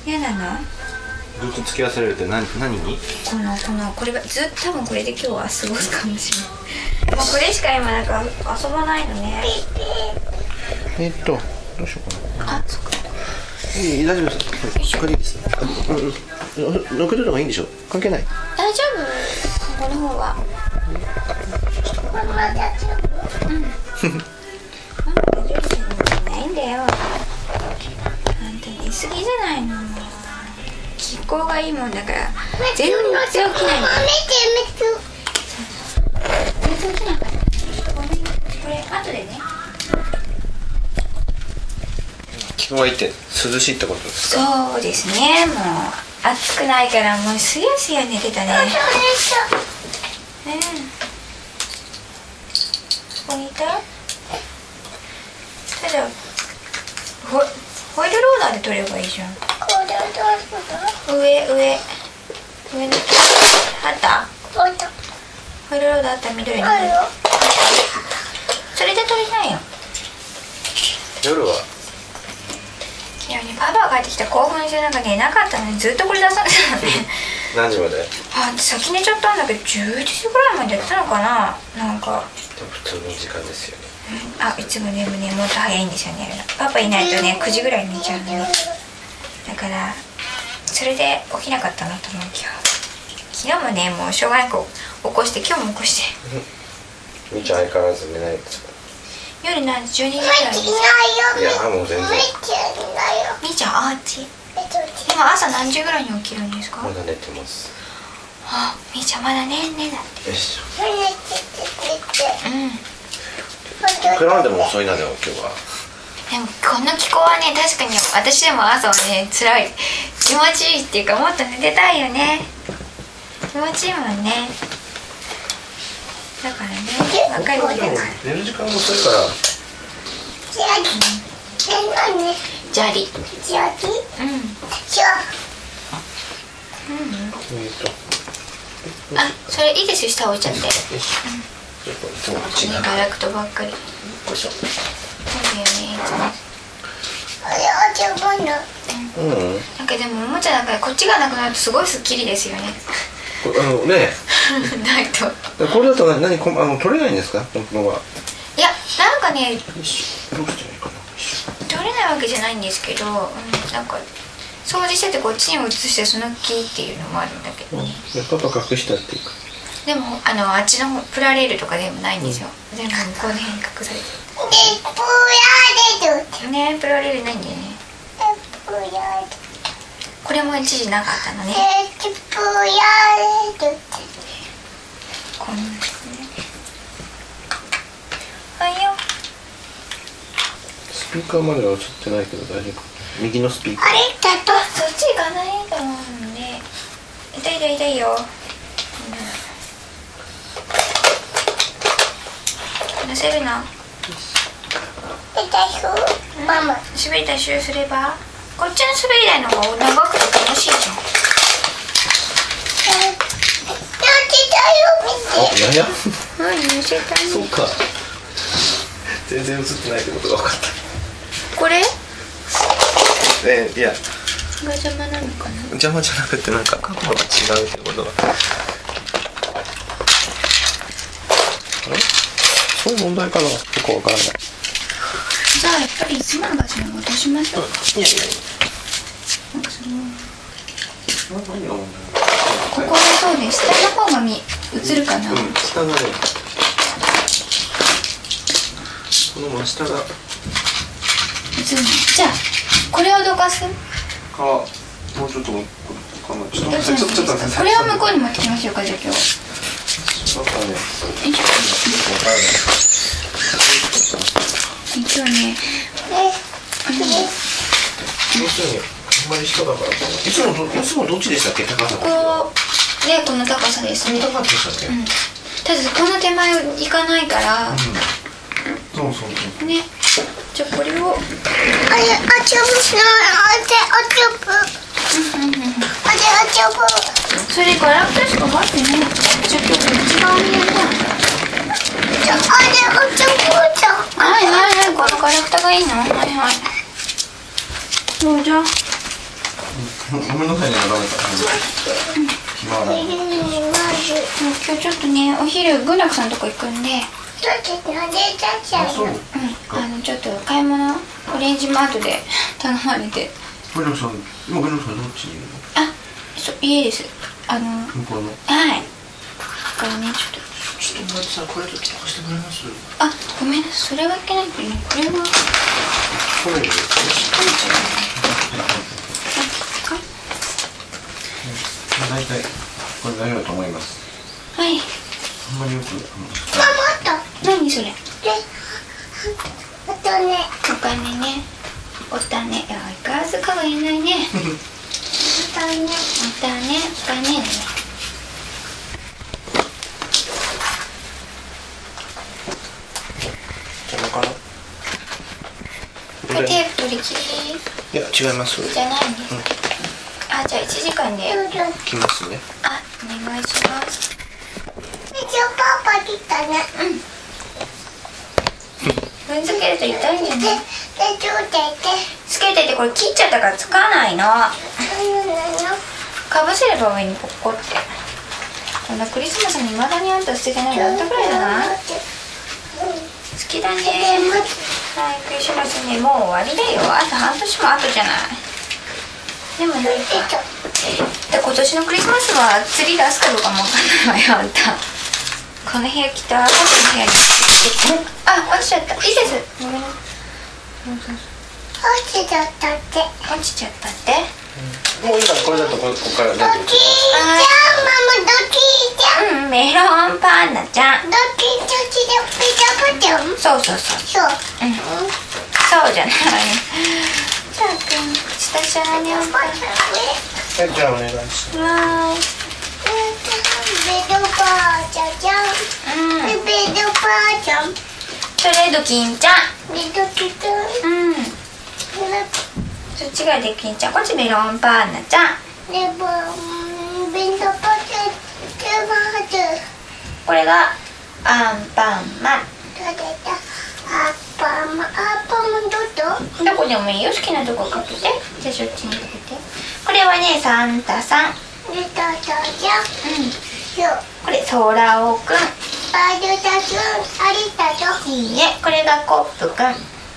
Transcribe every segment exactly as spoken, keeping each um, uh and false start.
嫌なの？ ずっと付き合わされるって何、何に？ このこのこれはずっと多分これで今日は過ごすかもしれない。もうこれしか今なんか遊ばないのね。 えっとどうしようかな。 あ、そっか。 いい、大丈夫です。これいいです。うん、乗っけといた方がいいんでしょ。関係ない。 大丈夫。ここの方は。ママ大丈夫。うん。ママ大丈夫じゃないんだよ。あんた寝すぎじゃないの。気候がいいもんだから全然起きないの。めっちゃめっちゃ。全然起きなかった。ごめん。これ後でね。 気候がいいって涼しいってことですか？ そうですね。もう暑くないからもうすやすや寝てたね。うん。ここにいた？ただホホイールローダーで取ればいいじゃん。上上上のあった？ホイールローダーあった？緑の。それで取れないよ。 夜は？ いやね、パパが帰ってきた興奮してなんか寝なかったのにずっとこれ出されてたのね。 何時まで？ あ、先寝ちゃったんだけどじゅういちじぐらいまでやってたのかな。なんか普通の時間ですよね。 あ、いつもね、もね、もっと早いんですよね。パパいないとね、くじぐらい寝ちゃうのね。だからそれで起きなかったなと思う。今日昨日もね、もうしょうがなく起こして、今日も起こして。 みーちゃん相変わらず寝ないんですか？ 夜何時？じゅうにじぐらいです。 いや、もう全然。 みーちゃん、あっち今朝何時ぐらいに起きるんですか？ まだ寝てます。 あ、みーちゃんまだねんねだって。 よいしょ。 うん。 いくらでも遅いなでも今日は。 でもこの気候はね、確かに私でも朝はね、辛い。気持ちいいっていうか、もっと寝てたいよね。気持ちいいもんね。だからね、分かるけど寝る時間も遅いから。 砂利。砂利？うん。うん。あ、それいいですよ、下置いちゃって。うん。ね、ガラクトばっかり。よいしょ。そうだよね、いつも。うん。なんかでもおもちゃなんかこっちがなくなるとすごいスッキリですよね。 あのね。 ないと。 これだと何、何、こあの取れないんですか？このは。 いや、なんかね。 どうしてないかな。 取れないわけじゃないんですけど、うん、なんか掃除しててこっちに移してその木っていうのもあるんだけどね。 パパ隠したっていうか。 でもあのあっちのプラレールとかでもないんですよ。うん、全部向こうの辺に隠されてる。ね、プラレールないんだよね。これも一時なかったのね。こんなですね。はいよ。 スピーカーまでは映ってないけど大丈夫。右のスピーカー。 あれだとそっち行かないと思うね。痛い痛い痛いよ。出せるな。ママ。滑り台シューすれば。こっちの滑り台の方が長くて楽しいじゃん。 あ、いやいや。 はい、乗せたね。 そうか。全然映ってないってことが分かった。 これ？ え、いや。 が邪魔なのかな。 邪魔じゃなくて、なんか角度が違うってことが。あれ？そういう問題かな。よくわからない。 じゃあやっぱりいつもの場所に戻しましょう。 いやいやいや。 なんかその。ここでそうね、下の方が見映るかな。 うん、下がね。この真下が。映るの。 じゃあこれをどかす。 か、もうちょっと、かな、ちょっと、ちょっと、ちょっと、 これを向こうに持ってきましょうか、じゃあ今日。 なんかね。 一応ね。 要するに、あんまり下だから。いつもど、いつもどっちでしたっけ、高さ。 こう、ね、この高さですね。 高さでしたね。 ただ、この手前行かないから。 うん、そうそうそう。 ね。じゃあ、これを。 あれ、あちゃぶしない。あちゃ、あちゃぶ。あちゃ、あちゃぶ。 それガラクタしか待ってない。じゃあ、今日こっち側にやるな。 じゃあ、あれ、あちゃぶじゃん。 はいはいはい、このガラクタがいいの。はいはい。そうじゃ。 ごめんなさいね、ダメか。暇はない。 今日ちょっとね、お昼グナクさんとこ行くんで、 だってなんでだっちゃうの？ うん、あのちょっと買い物オレンジマートで頼まれて。 グナクさん、今グナクさんどっちにいるの？ あ、そう、家です。あの、 向こうの。 はい。だからね、ちょっと。 ちょっと待ってさ、これと貸してくれます？ あ、ごめんなさい、それはいけないけどね、これは。 これで。 食べちゃう。 大体これ大丈夫だと思います。 はい。 あんまりよく。 ママと。 何それ？ で、あとね。 お金ね。お種。いや、相変わらず顔が言えないね。 おとね。 お種、お金ね。 邪魔かな？ これテープ取り切り。 いや、違います。 じゃないんです。あ、じゃあいちじかんで。 来ますね。 あ、お願いします。 一応パパ来たね。 踏んづけると痛いんじゃない？ で、で、ちょうだいて。 つけててこれ切っちゃったからつかないの。 何なの？ かぶせれば上にポッコって。こんなクリスマスに未だにあんた捨ててないのあんたくらいだな。好きだね。はい、クリスマスね、もう終わりだよ。あと半年も後じゃない。でもなんかで今年のクリスマスはツリー出すかどうかもわかんないわよ、あんた。この部屋来た、この部屋に来て。あ、落ちちゃった。いいです。ごめんなさい。 落ちちゃったって。 落ちちゃったって。 もういいから、これだとここから大丈夫。 ドキーちゃん、ママドキーちゃん。 うん、メロンパンナちゃん。 ドキーちゃんちでピザポテン。 そうそうそう。 そう。 うん。そうじゃない。さあくん、下シャーニョンパン。 はい、じゃあお願いしまわーい。 ベドバーちゃんじゃん。 うん。 ベドバーちゃん。 それドキンちゃん。 ベドキちゃん。 うん。そっちがドキンちゃん。こっちメロンパンナちゃん。 でも、ベドバーちゃん。 これがアンパンマン。 どれだ？アッパーマン、アッパーマンどこ？ どこでもいいよ、好きなとこかけて。じゃあそっちにかけて。これはね、サンタさん。 ベドだじゃん。 うん。 そう。 これソラオくん。 ありがとう。ありがとう。 いいえ、これがコップくん。 いただ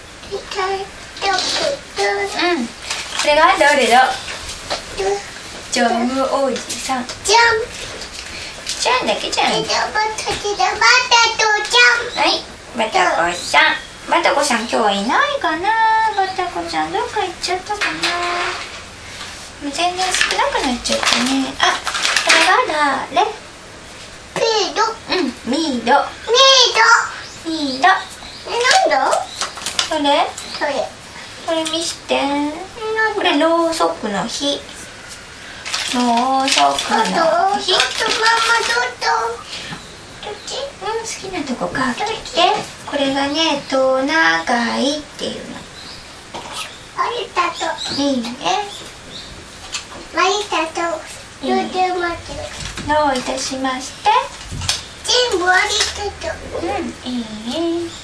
く。 うん。これがどれだ？ジャムおじさん。 じゃん。 じゃんだけじゃん。 ベドバタベドバタとじゃん。 はい、バタコさん。バタコさん今日はいないかな。バタコちゃんどっか行っちゃったかな。全然少なくなっちゃったね。あ、これが誰？ ペド。 うん、ミード。 メイド。 ミード。 なんだ？ それ？ それ。 これ見して。これろうそくの火。ろうそくのあと、 火。 あとママどっち？ うん、好きなとこかけて。これがね、トナガイっていうの。 ありがとう。 いいね。 ありがとう。どうでも待ってる。 どういたしまして。 全部ありがとう。 うん、いいね。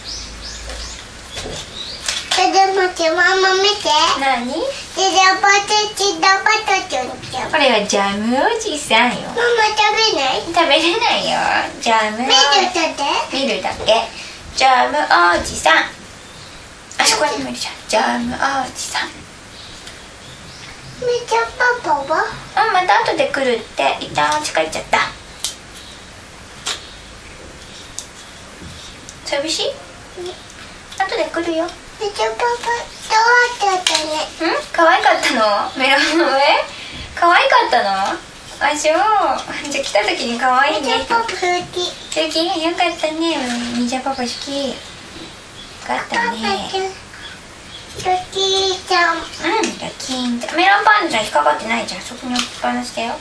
ちょっと待って、ママ見て。 何？ で、ダバタチダバタちゃんちゃん。 これはジャムおじさんよ。 ママ食べない？ 食べれないよ。ジャムお見るだって。 見るだけ。ジャムおじさん。あそこにもいるじゃん。ジャムおじさん。 めちゃパパは？ うん、また後で来るって。一旦お家帰っちゃった。寂しい？後で来るよ。 めちゃパパどうだったね。 うん？可愛かったの？メロンの上？可愛かったの？あ、そう。じゃあ来た時に可愛いね。 めちゃパパ好き。 好き？よかったね。みーちゃんパパ好き。よかったパパね。 ちゃん。ドキーちゃん。 うん、ドキーンちゃん。メロンパンナちゃん引っかかってないじゃん。そこに置きっぱなしだよ。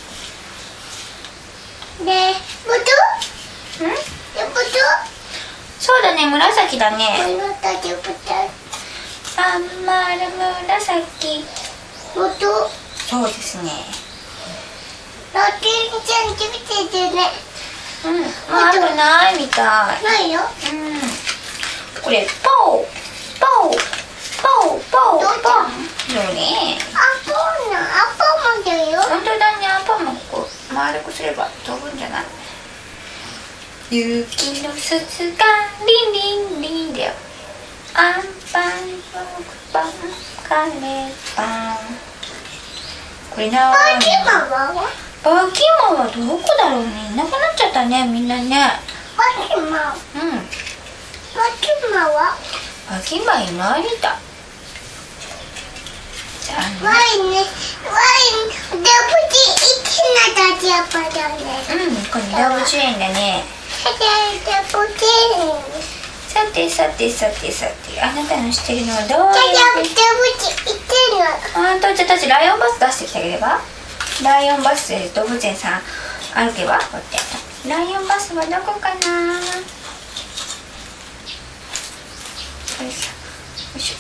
で、ボト？ うん？ で、ボト？ そうだね、紫だこね。 のたでボト。 まん丸紫。 ボト？ そうですね。 ドキーちゃん来ててね。 うん、もうあとないみたい。 ないよ。 うん。これ、ポーポーポーポーポー。どれ？ アポーナ、アポ丸くすれば飛ぶんじゃない？雪のすすがリンリンリンだよ。アンパン食パンカレーパン。これなバキママは？ バキマはどこだろうね。いなくなっちゃったね、みんなね。 バキマうん。 バキマは？ バキマいないみたい。じゃあね。 ワインね、ワイン動物一なだけやっぱだね。 うん、これ動物園だね。 動物園。 さてさてさてさて、あなたの知ってるのはどういう？ 動物行ってるの。 あんたちたちライオンバス出してきてあげれば？ライオンバスで動物園さん歩けば？こうやってライオンバスはどこかな？これさ、よいしょ。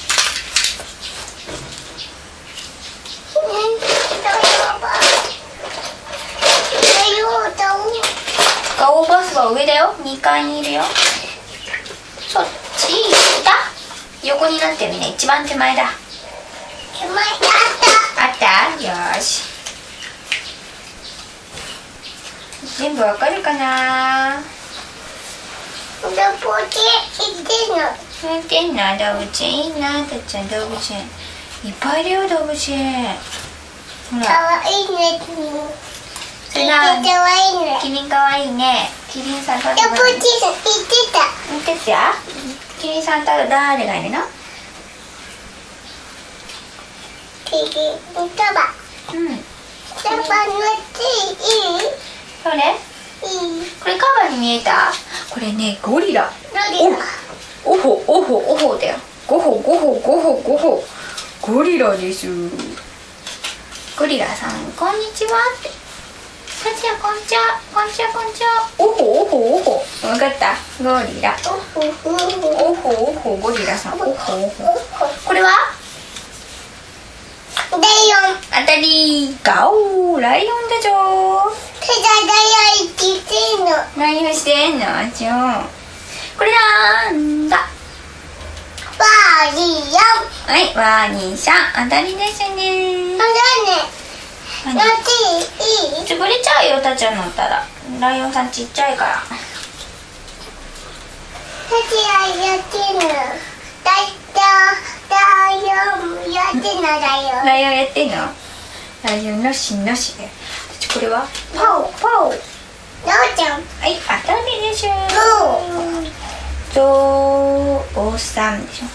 ガオバスは上だよ。にかいにいるよ。そっちだ。横になってるね。一番手前だ。 手前あっあった？よーし。全部わかるかな？ た。動物行ってるの。 見てんな、動物園いいな。たっちゃん動物園いっぱいいるよ、動物園。ほからわいいね。 それな、 かわいいね。 キリンかわいいね。キリンさんと動物園行ってた。 見ててや。キリンさんと誰がいるの？ キリンカバ。 うん。 カバのついいい？ それ？ いい。 これカバに見えた？これね、ゴリラ。 何だ？ おほおほおほだよ。ゴホゴホゴホゴホ。ゴリラです。ゴリラさん、こんにちはって。こんにちは、こんにちは、こんにちは、こんにちは。おほおほおほ。わかった。ゴリラ。 おほほおほおほゴリラさん。おほおほ。これは？ ライオン。 当たり。ガオー、ライオンだじょー。 手がライオン行ってるの。 何をしてんのじょー。これなんだ？ ワーリオン。 はい、ワーニーさん、当たりですね。 なんだね。 何乗っていい？ 潰れちゃうよ、たっちゃん乗ったら。ライオンさんちっちゃいから。 タチがやってるの。だいたライオンやってんのだよ。 ライオンやってんの？ライオンのしのしで。これは？ パオパオ。 どうちゃん。 はい、当たりでしょ。 どゾウさんでしょ。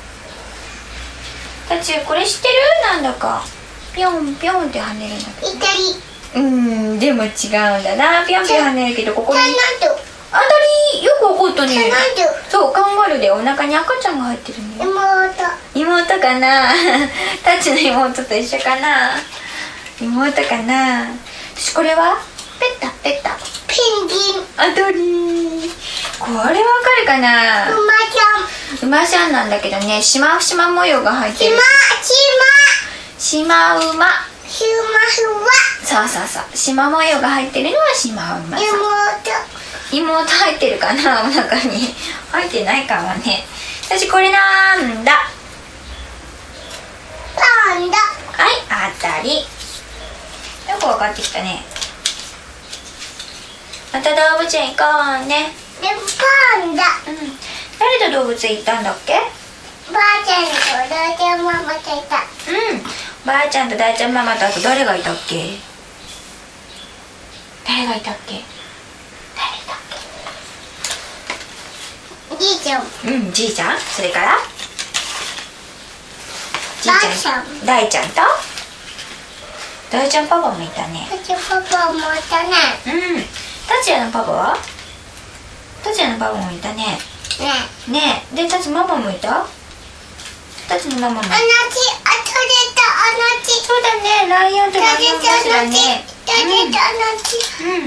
たちこれ知ってる？なんだかピョンピョンって跳ねるんだけど。 う。イタリ。 うーん、でも違うんだな。ピョンピョン跳ねるけどここにカナド。 当たり。よくわかったね。 カナそう、カンガルーでお腹に赤ちゃんが入ってるね。 ド。妹。 妹かな。タッチの妹と一緒かな。妹かな。私これはペッタペッタ。 ペンギン。 当たり。これわかるかな。 馬ちゃん。 馬ちゃんなんだけどね、しましま模様が入ってる。 しましま馬。 しましまそうそうそう。しま模様が入ってるのはしま馬さん。 妹。 妹入ってるかな、お腹に。入ってないかもね。私これなんだ？ パンダ。 はい、当たり。よく分かってきたね。また動物園行こうね。 でもパンダ。 うん。誰と動物園行ったんだっけ？ ばあちゃんとお父ちゃんママといた。 うん。ばあちゃんと大ちゃんママとあと誰がいたっけ？誰がいたっけ？誰だっじいちゃん。 け？うん、じいちゃん。それからじいちゃん。大ちゃんと大ちゃんパパもいたね。 うちパパもいたね。 うん。タチヤのパパは？タチヤのパパもいたね。 ね。 ねえ。で、タチママもいた？タチのママも。 あのち、あ、取れた、あのち。 そうだね。ライオンとライオンバスだね。 取れた、あのち。 うん。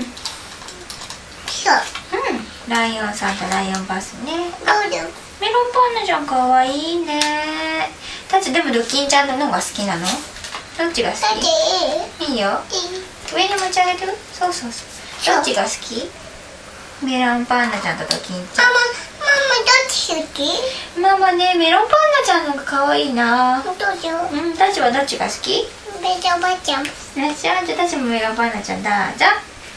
そう。 うん。ライオンさんとライオンバスね。 どうぞ。 メロンパンナちゃんかわいいね。タチでもドキンちゃんののが好きなの？どっちが好だってき？いいよ。 いい？いい？ 上に持ち上げてる？そうそうそう。どっちが好き？メロンパンナちゃんとドキンちゃママ、ママどっち好き？ ん。ママね、メロンパンナちゃんのが可愛いな。 どうぞ。 うん、タチはどっちが好き？ メべておばあちゃん。 よし、じゃあ私もメロンバナナちゃんどうぞ。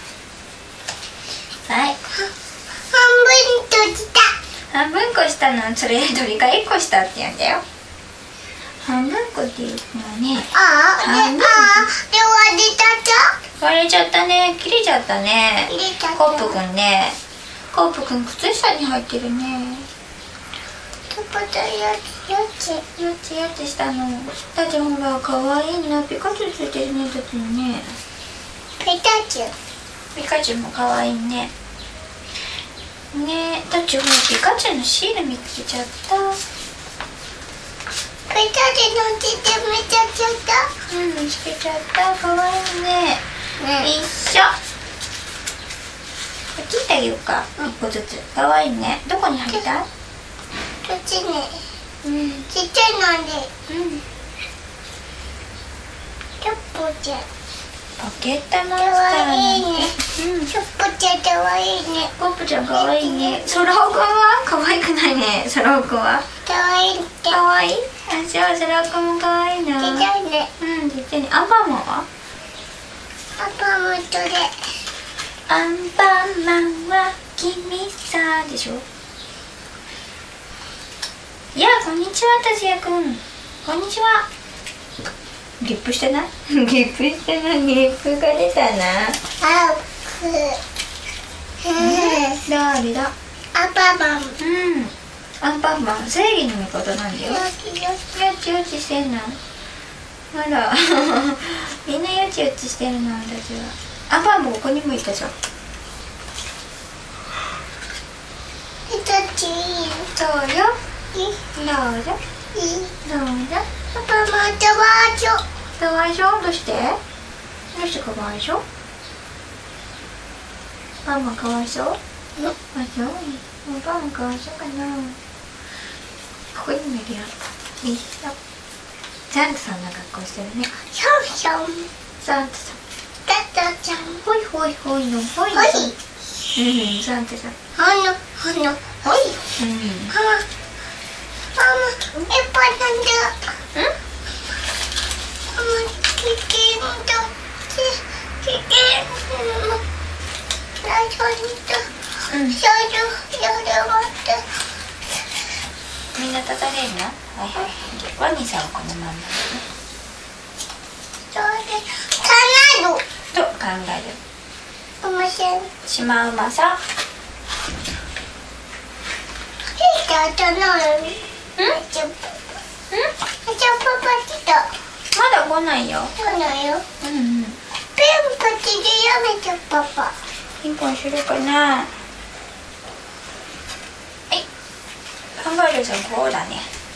はい。 半分とした。 半分こしたの、それ鳥がいっこしたって言うんだよ。半分こっていうのはね、 ああ、で、ああ、で割れたじ割れちゃったね、切れちゃったね。 ゃん。入れたコップくんね、コップくん靴下に入ってるね。 とこだよ、よち。 よちよちしたの。だってほら、かわいいな、ピカチュウついてるね、だってね。 ペタチュウ。 ピカチュウもかわいいね。ねえ、だってほら、ピカチュウのシール見つけちゃった。 ペタで乗っててめちゃちゃった。 うん、見つけちゃった。かわいいね。 ね一緒。切ってあげようか。一個ずつ。かわいいね。どこに貼りたい？ こっちね。 うん。 ちっちゃいので。 うん。 チョッポちゃん。 ポケットモンスターかわいいなんね。 て。うん。 チョッポちゃんかわいいね。 ポップちゃんかわいいね。ソラオくんはかわいくないね。ソラオくんは。 かわいいって。 かわいい。あ、じゃあソラオくんもかわいいな。 ちっちゃいね。 うん、ちっちゃいね。アンパンマンは？ パパもそれ。 アンパンマンは君さでしょ。いや、こんにちは、達也くん。こんにちは。ゲップしてない？ゲップしてない。ゲップが出たな。 あ、ふ。 誰だ？ アパマン。 うん。アンパンマン、正義の味方なんだよ。 よちよち。 よちよちしてんの。あら、みんなよちよちしてるの、私は。アンパンもここにもいたじゃん。 ペタチいいよ。 そうよ。 いい。 どうぞ。 いい。 どうぞ。 パパもとばあちょ。 かわいそう。どうして？どうしてかわいそう？パンマかわいそう？あ、そう。もうパンマかわいそうかな。ここにもいるよ。いいよ。サンタさんの格好してるね。 シャンシャン。 サンタさん。 タタちゃん。 ほいほいほいのほいの。 ほい。 うん、サンタさん。 ほのほのほい。 うん。 ママ。ママ。えっぱいなんだ。 うん？ ママ。キキンと。キキンと。ライトにと。 うん。 シャル。やるわって。 みんな立たれるの？はいはい。ワニさんはこのまんま。 それ。かなる。 と考える。 おもしろい。 シマウマさん。 じゃあ、となる。 うん？ あちゃん。 うん？ あちゃん、パパ来た。 まだ来ないよ。 そうだよ。 うんうん。 ペンパチでやめちゃうパパ。 ピンポンするかな。はい。カンガルーさんこうだね。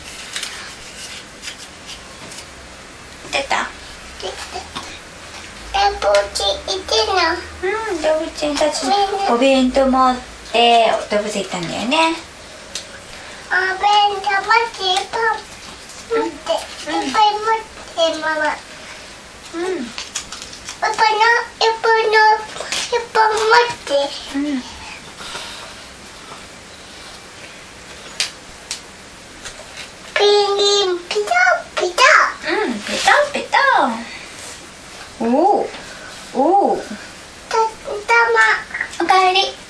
出た？ できた。え、ポーチ行ってんの？ うん、動物園たちお弁当持って動物園行ったんだよね。 あ、ペンパチパン持って、いっぱい持ってママ。 うん。 パパの、いっぱいの、いっぱい持って。 うん。 ピリンピタピタ。 うん、ペタンペタン。おお。おお。 た、たま。 おかえり。 行って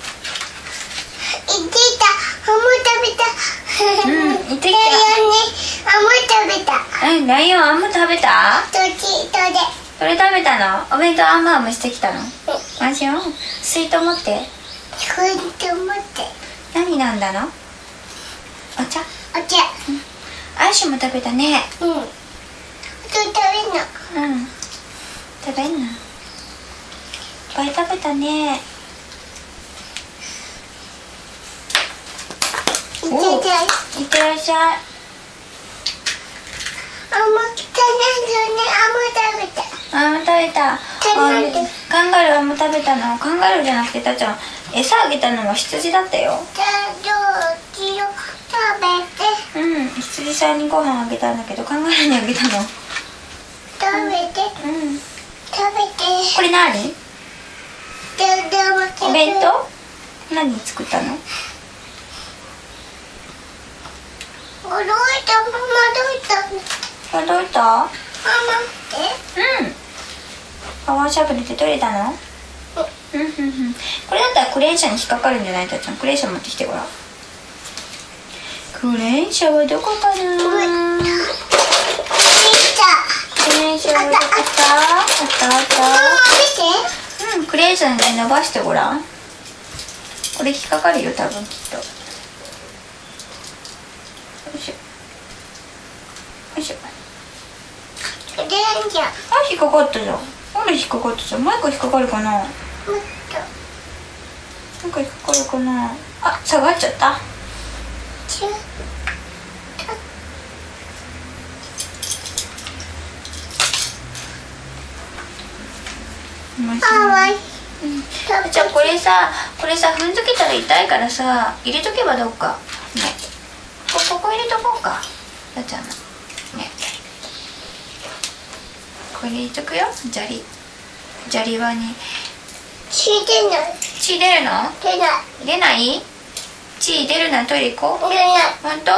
た。ハム食べた。 うん行ってきたライオンにハム食べた。 うん、ライオンあんま食べた？ どっちどれ？ それ食べたの？お弁当あんまあんましてきたの？マジよ。水筒持って。 ふんと思って。 何飲んだの？お茶？ お茶。 アイシュも食べたね。 うん。あと食べんの。 うん。食べんの？いっぱい食べたね。 いってらっしゃい。 いってらっしゃい。 あんま汚いのね。あんま食べた。 あんま食べた。 カンガルーあカンガルーあんま食べたの？カンガルーじゃなくてたっちゃん餌あげたのは羊だったよ。 じゃあどっちを食べて。 うん、羊さんにご飯あげたんだけどカンガルーにあげたの。 食べて。 うん。 食べて。 これ何？ ででもお弁当？何作ったの？ 驚いた。ママどうしたの？ あ、どうした？ ママって。 うパワーシャベルって取れたの？うんうんうん。これだったらクレーン車に引っかかるんじゃない？たっちゃん、クレーン車持ってきてごらん。クレーン車はどこかな？クレーン車はどこか？あったあった。うん、クレーン車にね、伸ばしてごらん。これ引っかかるよ、多分きっと。よいしょ。よいしょ。あ、引っかかったじゃん。ほら引っかかったじゃん。もう一個引っかかるかな。もう一個引っかかるかな。あ、下がっちゃった。 かわいい。 うん、じゃあこれさ、これさ、踏んづけたら痛いからさ、入れとけばどうか。ね。こここ入れとこうか。たっちゃんの。ね。これ入れとくよ。砂利。砂利場に。 血出ない。 血出るの？ 出ない。 出ない？血出るならトイレ行こう。 出ない。 ほんと？はい。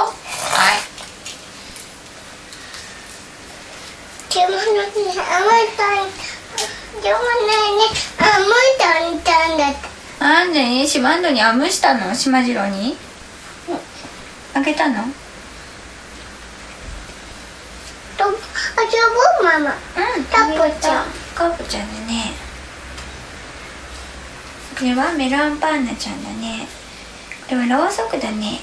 でもね、甘いたん。でもね、甘いたんだった。 なんでね、シマンドにあむしたの？しまじろうに？あげたの？ と、あ、じゃあママ。 うん。 カップちゃん。 カップちゃんだね。これはメロンパンナちゃんだね。これはろうそくだね。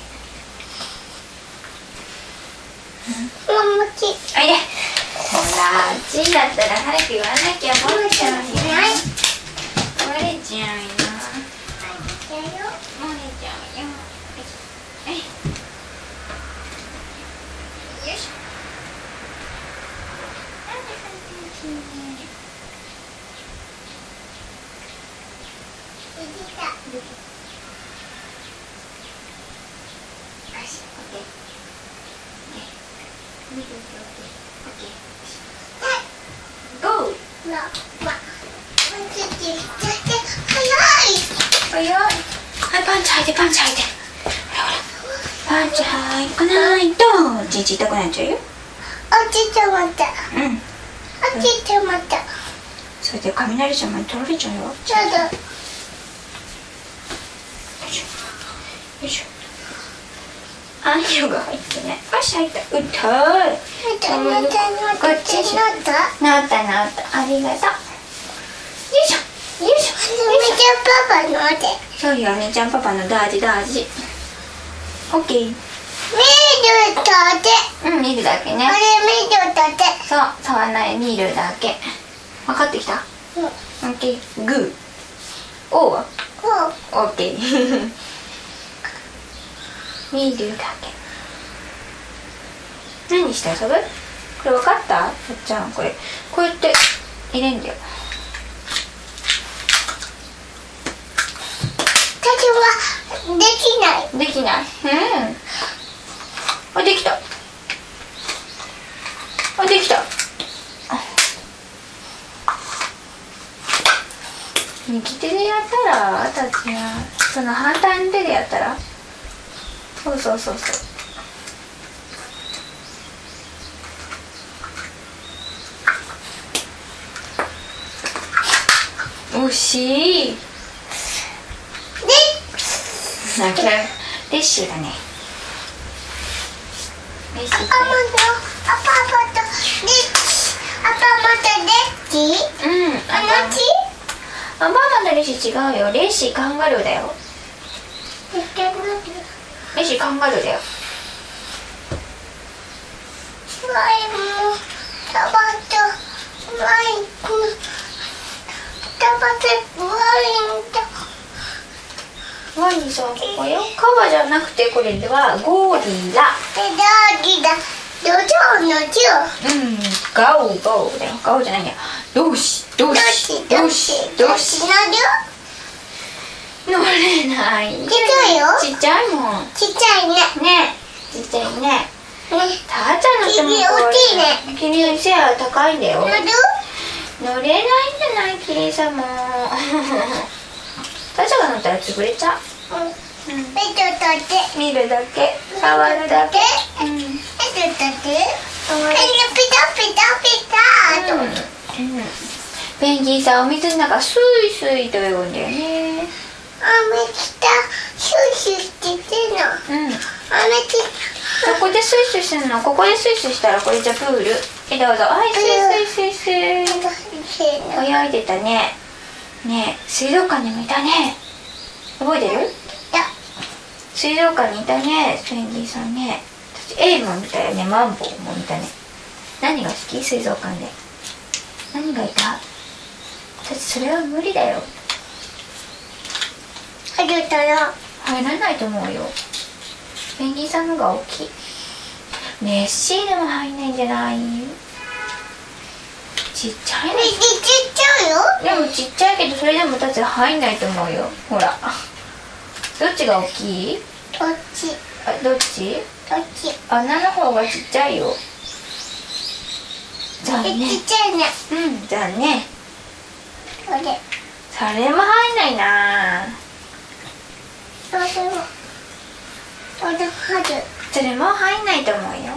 ママち。 あいで。ほら、ちだったら早く言わなきゃ漏れちゃうよ。漏れちゃうよ。漏れちゃうよ。はい。よいしょ。早い。はい、パンチ履いて、パンチ履いて。ほらほら。パンチ履かないと、ちんちん痛くなっちゃうよ。 あ、ちっちゃまった。 うん。 あ、ちっちゃまった。 それで雷ちゃんまで取られちゃうよ。 ちょうど。よいしょ。よいしょ。あんよが入ってね。よし、入った。うったーい。こっちに。 なった。 なったなった。ありがとう。よいしょ。よいしょ。 めちゃパパので。 そうよ、姉ちゃんパパのダージダージ。オッケー。 見るだけ。 うん、見るだけね。 あれ見るだけ。 そう、触らない、見るだけ。分かってきた？ うん。 オッケー。グー。オーは？ こう。 オッケー。見るだけ。何して遊ぶ？これ分かった？たっちゃん、これこうやって入れんだよ。 私はできない。 できない。うん。あ、できた。あ、できた。右手でやったら、たちはその反対の手でやったら。そうそうそうそう。惜しい。なんかレッシーだね。レッシーだよ。 パパとレッチ。パパまたレッチ。 うん。 あのち。 あ、ママのレッシー違うよ。レッシーカンガルーだよ。レッシーカンガルーだよ。 スライム。タバとスライム。タバとスライムと。 ワニさん、ここよ。カバじゃなくて、これではゴリラ。 で、ダーギだ。ドジョウのジョウ。 うん、ガオガオだよ。ガオじゃないんだよ。どし、どし、どし、どし。乗れない。 ちっちゃいよ。 ちっちゃいもん。 ちっちゃいね。 ね、ちっちゃいね。 ね。 たーちゃんの手も大きいね。 キリン背は高いんだよ。 乗る？ 乗れないんじゃない、キリンさんも。たーちゃんが乗ったら潰れちゃう。 うん。見るだけ。 見るだけ。触るだけ。うん。 見るだけ。ピタピタピタと。 うん。 ペンギンさんお水の中スイスイと泳ぐんだよね。 雨来た。シュッシュしてるの。 うん。 雨来ここでスイスイするの。ここでスイスイしたらこれじゃプール。え、どうぞ。はい、スイスイスイスイ。 た。 泳いでたね。ねえ、水族館にもいたね。覚えてる？水族館にいたね、ペンギンさんね。私エイも見たよね、マンボウも見たね。何が好き？水族館で何がいた？私それは無理だよ。 入れたら入らないと思うよ。ペンギンさんのが大きい。ネッシーでも入んないんじゃない？ちっちゃいね。 ちっちゃいよ。 でもちっちゃいけどそれでもたち入んないと思うよ。ほらどっちが大きい？ どっち？ あ、どっち？ どっち？ 穴の方がちっちゃいよ。残念。 ちっちゃいね。 うん、残念。 これ。 それも入んないな。 それも。それ入る。 それも入んないと思うよ。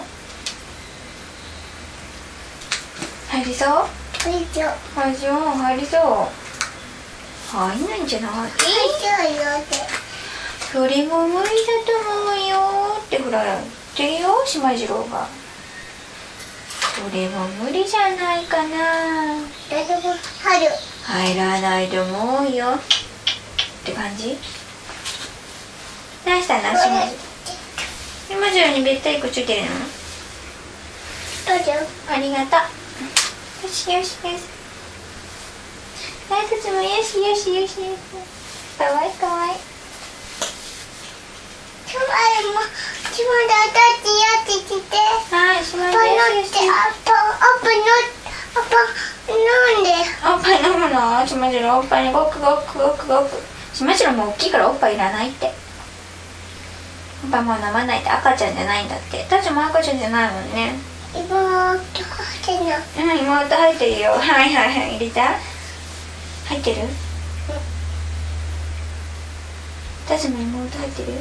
入りそう？ 入るよ。 入りそう、入りそう。入んないんじゃない？ 入るよって。 それも無理だと思うよってほら言ってるよ、しまじろうが。それも無理じゃないかな。 それも入る。 入らないと思うよって感じ。何したの？しまじろう。しまじろうにべったりくっついてるの？ どうぞ。 ありがとう。よしよしよし。あいたちもよしよしよしよし。かわいいかわいい。 しまいも、しまだだってやってきて。 はい、しまパじろう乗って、あと、アップの、アップ、飲んで。 おっぱい飲むの？しまじろうおっぱいにごくごくごくごく。しまじろうも大きいからおっぱいいらないって。おっぱいもう飲まないって、赤ちゃんじゃないんだって。たちも赤ちゃんじゃないもんね。 妹入ってんの。 うん、妹入ってるよ。はいはいはい、入れた？入ってる？たちも妹入ってる？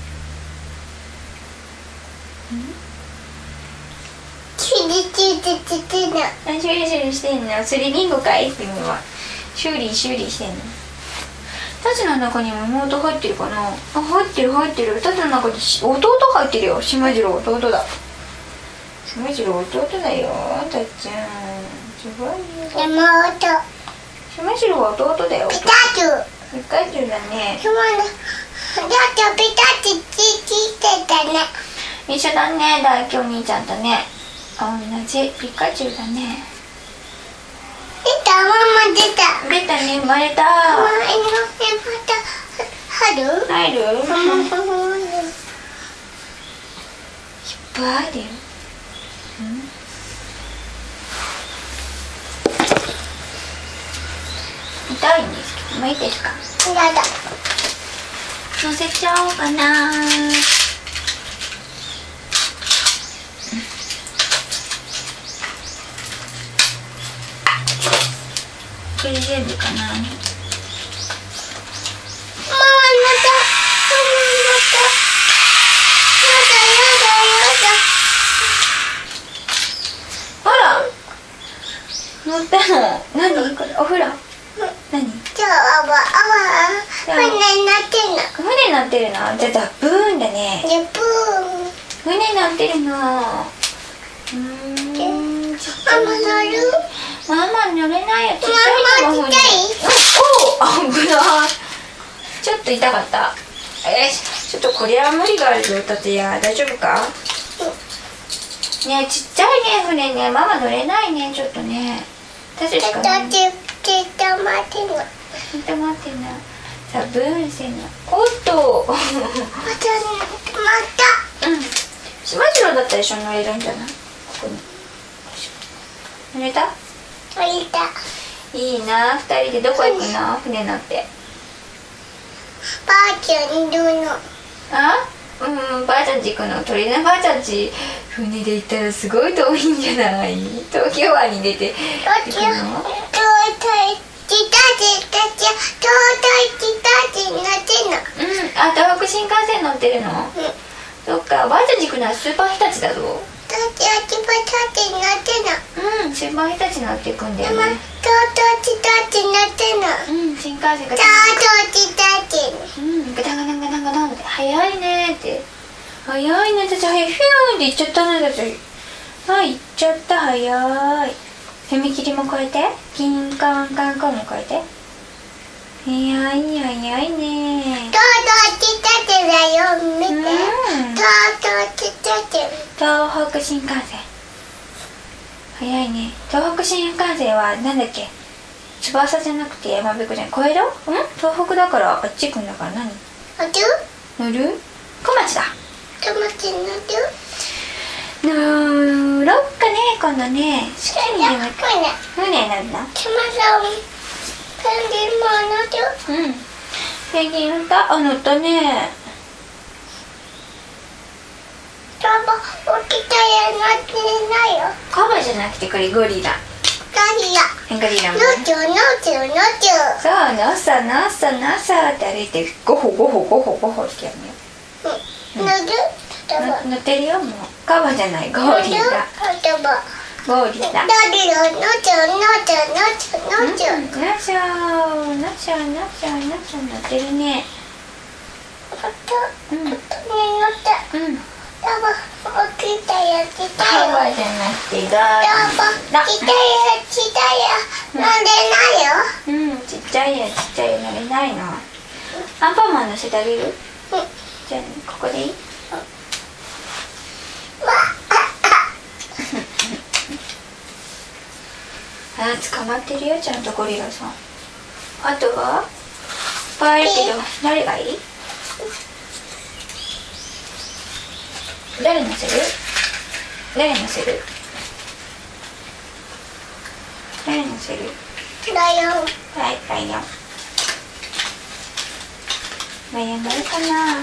チリチリチリチリの。 あ、修理修理してんの？それリンゴかい？君は修理修理してんの？タチの中にも妹入ってるかな？あ、入ってる入ってる。タチの中に弟入ってるよ。しまじろう弟だ。しまじろう弟だよ、タチちゃん。すごいよ。 妹。 しまじろうは弟だよ。 ピカチュウ。 ピカチュウだね。 しまだ。だってピカチュウチチしてたね。 一緒だね、大輝お兄ちゃんとね。同じピカチュウだね。 出た、ママ出た。 出たね、生まれた。 ママ、え、また、入る？ 入る？いっママ、 ぱい入るよ。痛いんですけどもいいですか？ やだ。 乗せちゃおうかな。これ全部かな。 ママ乗った。ママ乗った。やだやだやだ。 乗ったの？何これ？お風呂？何？ じゃあ、あわ、あわ、船になってんの。 船になってるの？じゃあダブーンだね。 で、ブーン。 船になってるの。うーん。 ママ乗る？ ママ乗れないよ。ちっちゃいのもママちっちゃい？ おお、危ない。ちょっと痛かった。えちょっとこれは無理があるぞ、タテヤ。大丈夫か？ねえ、ちっちゃいね、船ね。ママ乗れないね、ちょっとね。確かに。 だって、ちっちゃまってんの。 ちょっと待ってな。さあ、ブーンしてんの。おっと。 また、まうん。しまじろうだったら一緒に乗れるんじゃない？ここに。乗れた？ た。降りた。 いいな、二人でどこ行くの？船乗って。 ばあちゃんに乗るの。 あ？うん、ばあちゃんち行くの。鳥のばあちゃんち船で行ったらすごい遠いんじゃない？東京湾に出て行くの？ どっち？東海、北地、北地、東海、北地に乗ってんの。 うん、あ、東北新幹線乗ってるの？ うん。 そっか、ばあちゃんち行くのはスーパー日立だぞ。 東京、北地に乗ってんの。 うん、スーパー日立乗っていくんだよでも、 ね。 東京、 ち乗ってんの。 うん、新幹線がちょっとちっちゃいけど。 うん、ガタガタガタガタって早いねって早いねたち早い、ヒューって行っちゃったねたち。はい、行っちゃった、早い。踏切も越えて、キンカンカンカンも越えて、早い早いね。 とうとうちっちゃいけだよ、見て。 うん、 とうとうちっちゃいけ。 東北新幹線早いね。東北新幹線はなんだっけ、翼じゃなくて山彦じゃん、小江戸。うん、東北だからあっち行くんだから何ある？ 乗る？小町だ。 ともち乗る？ 乗ろっかね、今度ね。好きにでも船なんだ。 ちまさん、ペンギンも乗る？ うん。ペンギン乗った？あ、乗ったね。 カバ起きたや乗ってないよ。 カバじゃなくてこれゴリラ。 ガリラ。 ゴリラも。 のちゅのちゅのちゅ。 そう、のさのさのさって歩いてゴホゴホゴホゴホってやるのよ。 うん。乗る？ の乗ってるよもう。カバじゃないゴリラ。ゴリラ。 ガリラのちゅのちゅのちゅのちゅ。 うん、のしょーのしょのしょのしょ乗ってるね。 うん。乗った。 うん。 カバ起きたやつだカよ。 バじゃなくてゴリラ。 カバ来たやつだよ。乗れないよ。 うん、ちっちゃいやちっちゃいや乗れないの。アンパンマン乗せてあげる？ うん。 じゃあ、ここでいい？あー、捕まってるよちゃんとゴリラさん。あとは？いっぱいいるけど誰がいい？誰乗せる？誰乗せる？誰乗せる？ ライオン。 はい、ライオン。ライオン乗るかな？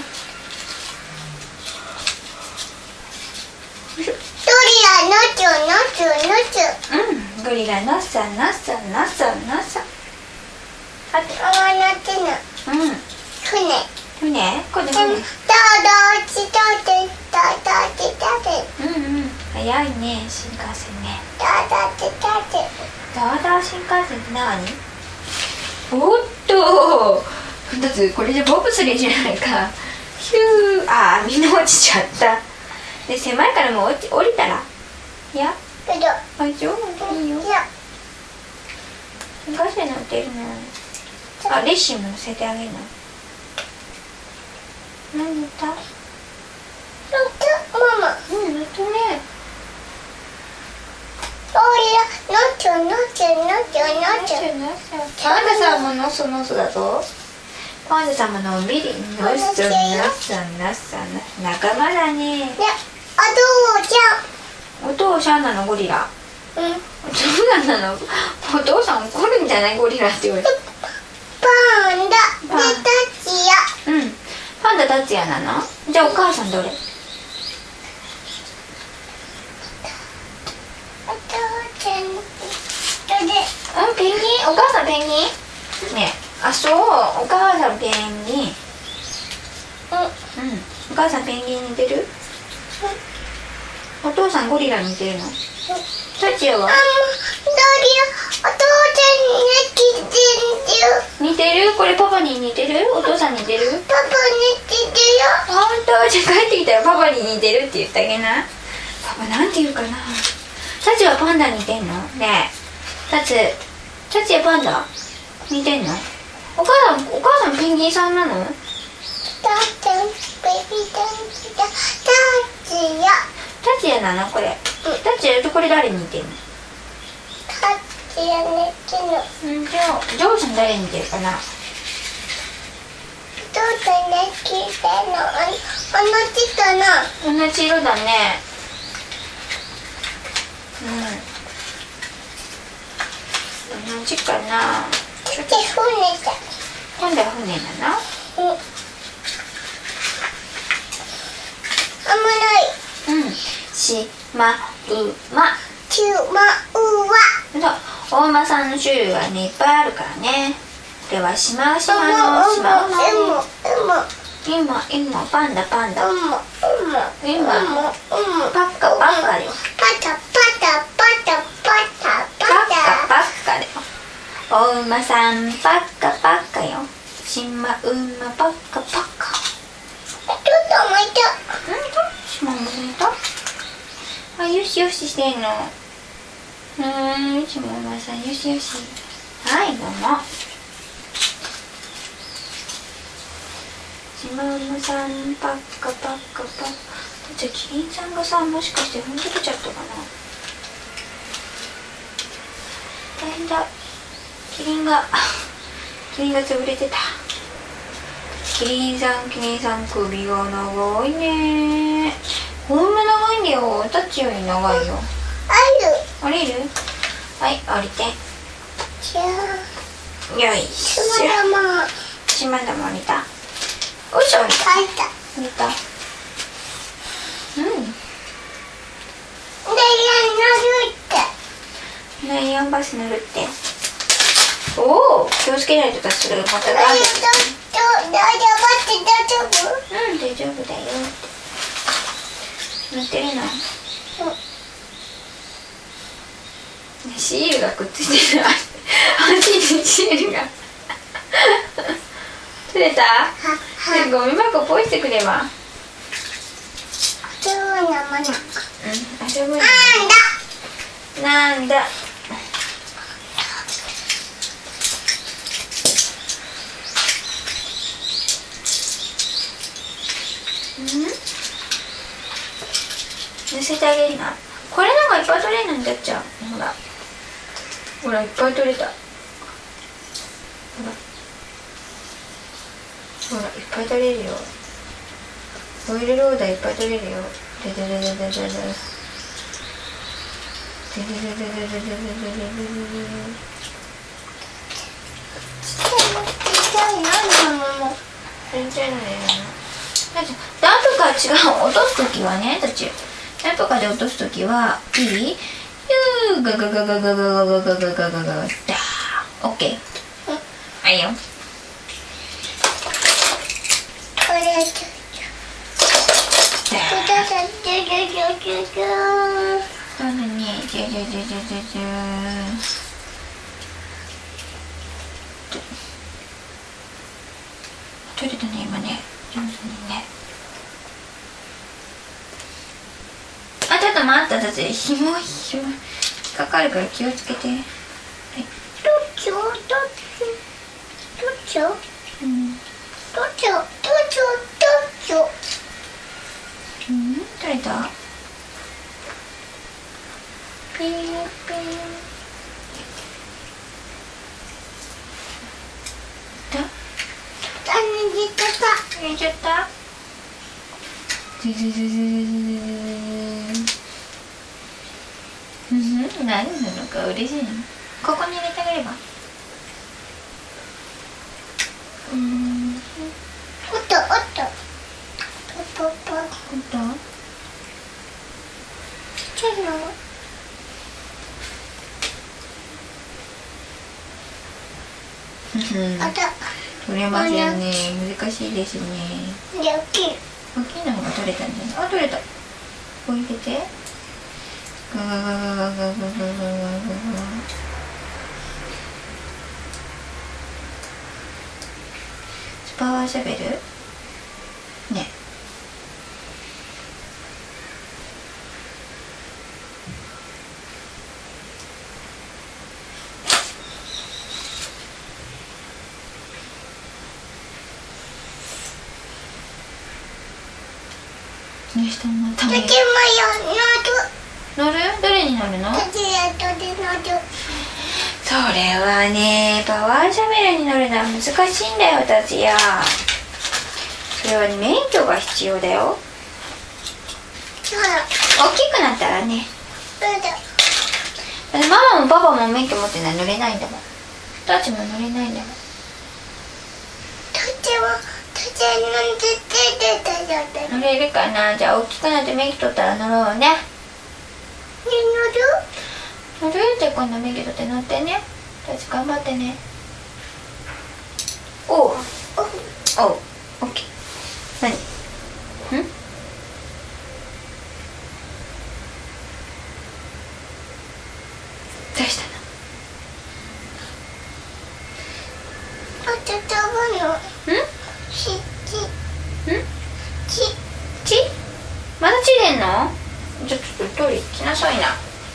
ゴリラのちゅのちゅのちゅ。 うん、ゴリラのさのさのさのさ。あと、 あ乗ってんの。 うん、 船。 船？これどう船。 どちとてどどちとて。 うんうん、早いね、新幹線ね。 どどちとて。 ダーダー新幹線って何？おっとだってこれじゃボブスレーじゃないか。ヒュー、あーみんな落ちちゃった。で、狭いからもう降り降りたら。いや、 けど。 大丈夫？いいよ。 いや。 新幹線乗ってるの。あ、レッシーも乗せてあげるの。何乗った？ 乗ったママ。 うん、乗ったね。 ゴリラのちゅのちゅのちゅのちゅ。 パンダさんものそのそだぞ。パンダさんものんびりのそのそのその仲間だね。 ね、お父ちお父さんなのゴリラ。 ゃん。うん。 お父さんなの。お父さん怒るんじゃないゴリラって言われて。 パンダ。で、タチヤ。 うん。パンダ達也なの？じゃあお母さんどれ？ お父ちゃん。どれ？ うん、ペンギン？お母さんペンギン？ねえ、あ、そう、お母さんペンギン。 うん。 うん、お母さんペンギン似てる？お父さんゴリラ似てるの？達也は？ あ、もう、ゴリラ。お父ちゃんに似てる。 似てる？これパパに似てる？お父さん似てる？ パパ似てるよ。 ほんと？じゃあ帰ってきたらパパに似てるって言ってあげな。パパなんて言うかな。タチはパンダ似てんの？ねえ、タチ、タチはパンダ似てんの？お母さん、お母さんペンギンさんなの？ タちゃん、ベビータチだ。タチヤ。 タチヤなのこれ？タチヤとこれ誰に似てんの？ タチヤ似てるの。 うん、じゃあ、ジョーさん誰に似てるかな？ お父ちゃんに似てるの。あのちかな。 同じ色だね。うん。同じかな。 ちょっと船だ。 今度は船なの？ うん。危ない。 うん。しまうま。 ちゅまうわ。 そう、お馬さんの種類はねいっぱいあるからね。ではしまうしまのしまうまう今今パンダパンダむうむうむ今うむうむパッカパッカだよ。 パタパタパタパタパッカパパッカだよ。 お馬さんパッカパッカよ。しまうまパッカパッカ。 ちょっと待って。 うんと、しまうまさんいた。あ、よしよししてんの。うーん、しまうまさんよしよし。はい、どうも。しまうまさんパッカパッカパッカ。じゃあキリンさんがさ、もしかして踏んづけちゃったかな。大変だ。キリンがキリンが潰れてた。キリンさんキリンさん首が長いね。こんな長いんだよ。タッチより長いよ。 ある。 降りる？はい、降りて。 じゃあ。 よいしょ。 しまだま。 しまだも降りた。おいしょ、降りた。 書いた。 降りた。うん。 で、やんなるって。 ライオンバス乗るって。おお、気をつけないとだ、それまたガード。 大丈夫、大丈夫。 うん、大丈夫だよって乗ってるの。シールがくっついてる。足にシールが取れた？ゴミ箱ポイしてくれば。 遊ぶのもな。 うん、遊ぶの。 なんだ。 なんだ。乗せてあげるな。これなんかいっぱい取れるんだっちゃう。ほらほらいっぱい取れた。ほらほらいっぱい取れるよ。オイルローダーいっぱい取れるよ。でででででででででででででででなんとか違う、落とすときはね、たちなんとかで落とすときはいい？ゆーガガガガガガガガガガガガガガガオッケー。はいよ。 これちょちょちょちょちょちょちょそうだね、じゃじゃじゃじゃじゃじゃ取れたね、今ね。上手にね。あ、ちょっと待った、だってひもひも引っかかるから気をつけて。はい。 どっちをどっちどっちをうん。 どっちをどっちをどっちをうん、取れた？ピーピー。だ？ あ、逃げた。 入れちゃった？ズズズズズズズズズ。うん、何なのか嬉しいの。ここに入れてあげれば。うん。 おっとおっと。ポポポ。 ほんと？ ちっちゃいの？あった。 取れませんね。難しいですね。 で、大きい。 大きいのが取れたんじゃない？あ、取れた。こう入れて。ガガガガガガガガガガガガ。スパワーシャベル？ね。どうしたの？ため。 とてもよ、 乗る？どれに乗るの？ 乗る。とてやとで乗る。 それはね、パワーシャベルに乗るのは難しいんだよ、達也。それはね、免許が必要だよ。 ほら。 大きくなったらね。 そうだ。 だってママもパパも免許持ってない、乗れないんだもん。タッチも乗れないんだもん。 とても、とても乗っててたよね。 乗れるかな？じゃあ大きくなって免許取ったら乗ろうね。乗る？じゃあ今度免許取って乗ってね。タッチ頑張ってね。おう。おう。オッケー。何？ん？どうしたの？ と飛ぶの。 ん？ ちちん？ ち血？まだ血出んの？じゃあちょっとトイレ行きなさいな。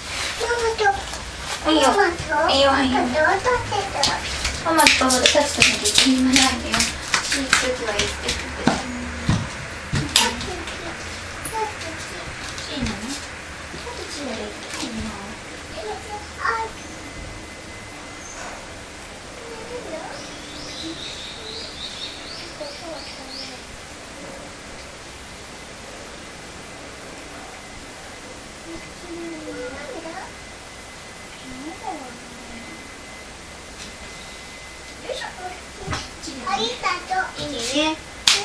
ママといいよ。 マといいよ、はいよ。 ママと渡ってた。 ママとパパと立つときで気にもないのよ。ちょっとは言ってくる。血なの？ちょっと血が出てるの。 ありがとう。 いいね。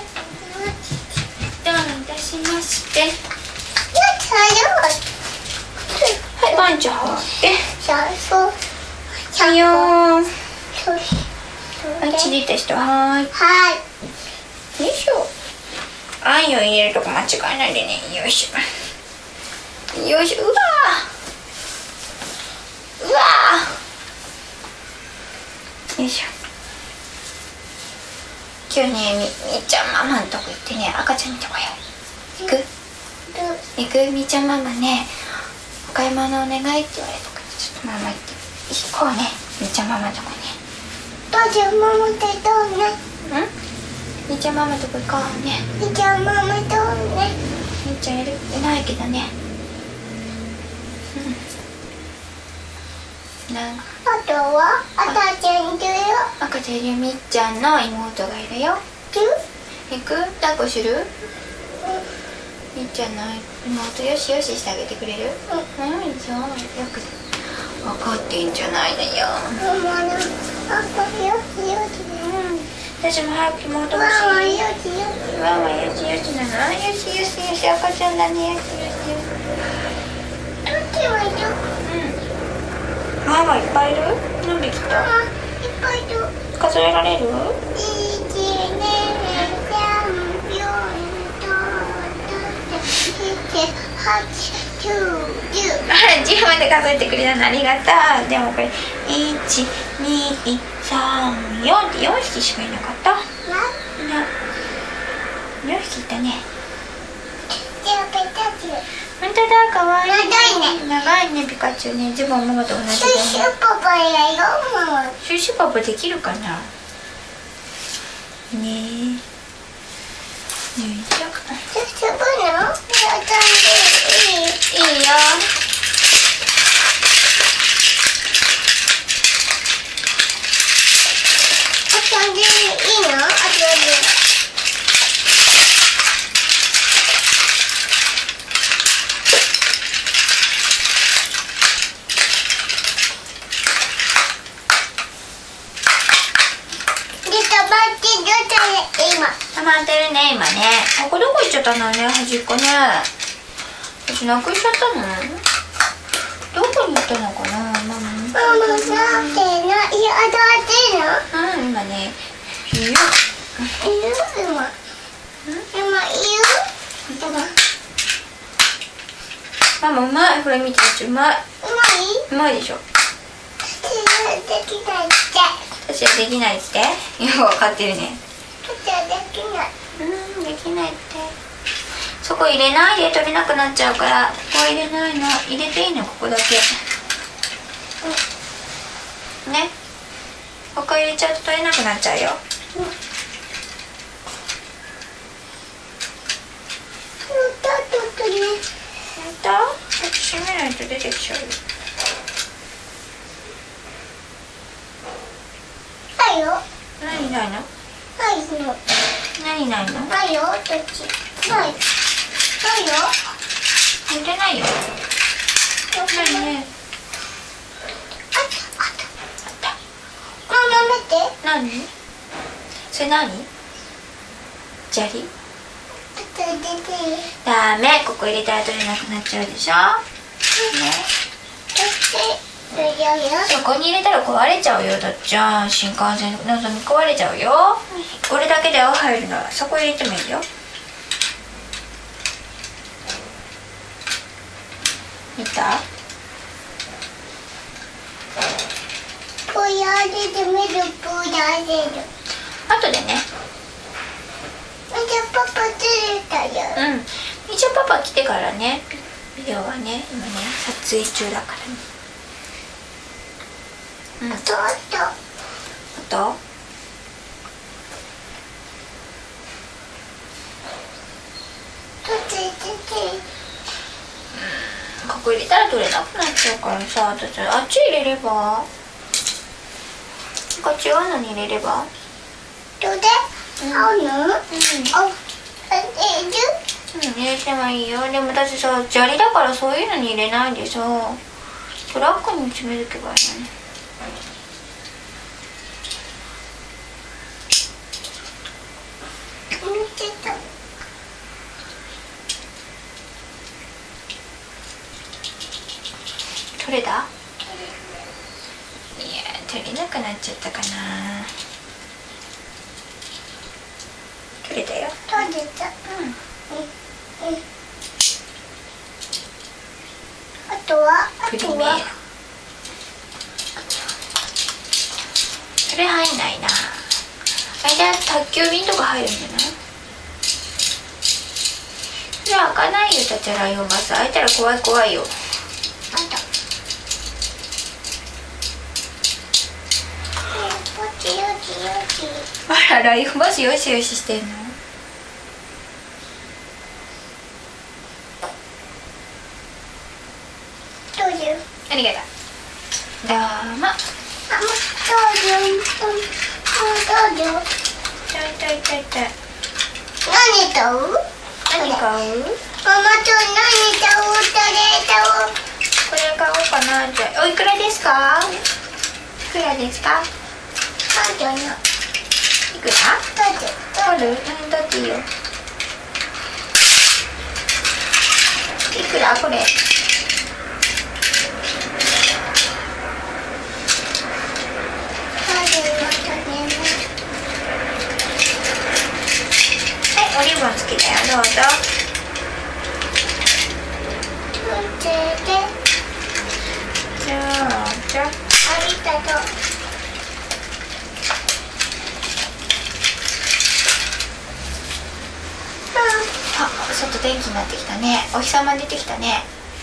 どういたしまして。 やったよ。 はい、パンチ入って。 シャンソはいよー。 そうしはい、血出た人、はーい。 はいよいしょ。あんよ入れるとこ間違えないでね。よいしょ。よいしょ。うわー。うわー。よいしょ。今日ね、み、みーちゃんママのとこ行ってね、赤ちゃん見てこよう。行く？行く？みーちゃんママね、お買い物お願いって言われたから、ちょっとママ行って、行こうね。みーちゃんママのとこね。 どうじゃママとどうね。 ん？みーちゃんママのとこ行こうね。 みちゃんママどうね。 みーちゃんいる？いないけどね。うん。なんかあとは赤ちゃんいるよ。 赤ちゃんいるよ。みっちゃんの妹がいるよ。行く？抱っこする？みっちゃんの妹よしよししてあげてくれる？うん、そう。よく分かってんじゃないのよ。 ママの赤よしよしね。 私も早く妹欲しい。 ママよしよし。 ママよしよしなの？よしよしよし、赤ちゃんだね。よしよしよし。 どっちもいる。 うん。ママいっぱいいる？何匹来た？ ママいっぱいいる。 数えられる？ いち、に、さん、よん、ご、ろく、しち、はち、きゅう、じゅう。 あら、じゅうまで数えてくれたのありがとう。でもこれいち、に、さん、よんってよんひきしかいなかった。な、よんひきいたね。 じゃあペタチュウ。 ほんとだ、かわいい。 長いね。 長いね、ピカチュウね。ズボンママと同じシュッシュだね。 パパやよママ。 シュッシュパパできるかな。ねえ。よいしょ。 シュッシュパの？やったんでいい。 いいよ。 あったんでいいの？あったんで。 溜まってるね、今ね。ここどこ行っちゃったのね、端っこね。私なくしちゃったの？どこに行ったのかな、ママ。 ママなんての？いや、だっての？ うん、今ね。いる。 いる今。今いる？ 本当だ。ママうまい。これ見て、うまい。 うまい？ うまいでしょ。 できないって。 私はできないって。よくわかってるね。 私はできない。 うん、できないって。そこ入れないで、取れなくなっちゃうから。ここ入れないの。入れていいの、ここだけ。うん、ね。ここ入れちゃうと取れなくなっちゃうよ。 うん。 本当？だって閉めないと出てきちゃうよ。 ないよ。 何ないの？ ないの。 何ないの？ ないよ。どっち？ない。ないよ。 入れないよ。ないね。 あったあった。あった。ママ見て。 何？それ何？砂利？ あと出てる。 ダメ。ここ入れたら取れなくなっちゃうでしょ。ね。 そしてるよよ。 そこに入れたら壊れちゃうよ。だっちゃん、新幹線のぞみ壊れちゃうよ。これだけでは入るのはそこ入れてもいいよ。見た？ ぽやでてみるぽやでる。 後でね。 じゃあパパ釣れたよ。 うん一応パパ来てからね。ビデオはね今ね撮影中だからね。うんそうそう。 あとついてて。 ここ入れたら取れなくなっちゃうからさ、私あっち入れれば、こっち側のに入れれば。 どれ？青の？うん。あ、えうん、入れてもいいよ。でも私さ砂利だからそういうのに入れないでさ、トラックに詰めとけばいいのね。 見てた。 取れた？いや取れなくなっちゃったかな。取れたよ。 取れた。 うんうんうん。あとはあプリメールとはそれ入んないな。あれじゃ宅急便とか入るんじゃない？それ開かないよ。たちゃライオンバス開いたら怖い怖いよ。 あと。ポチよちよち。 あらライオンバスよしよししてんの？ どういう？ ありがとう。どうも。 あ、もうどういう？どういう？ ちょいちょいちょいちょい。 何買う？ 何買う？ ママと何買う？どれ買う？ これ買おうかな。じゃあおいくらですか？いくらですか？ どういうの？ いくら？ どういう？ 取る？うんだっていいよ。いくらこれ？はい、オリーブン好きだよ。どうぞ。じゃあ、じゃあ、 ありがとう。 あ、外天気になってきたね。お日様出てきたね。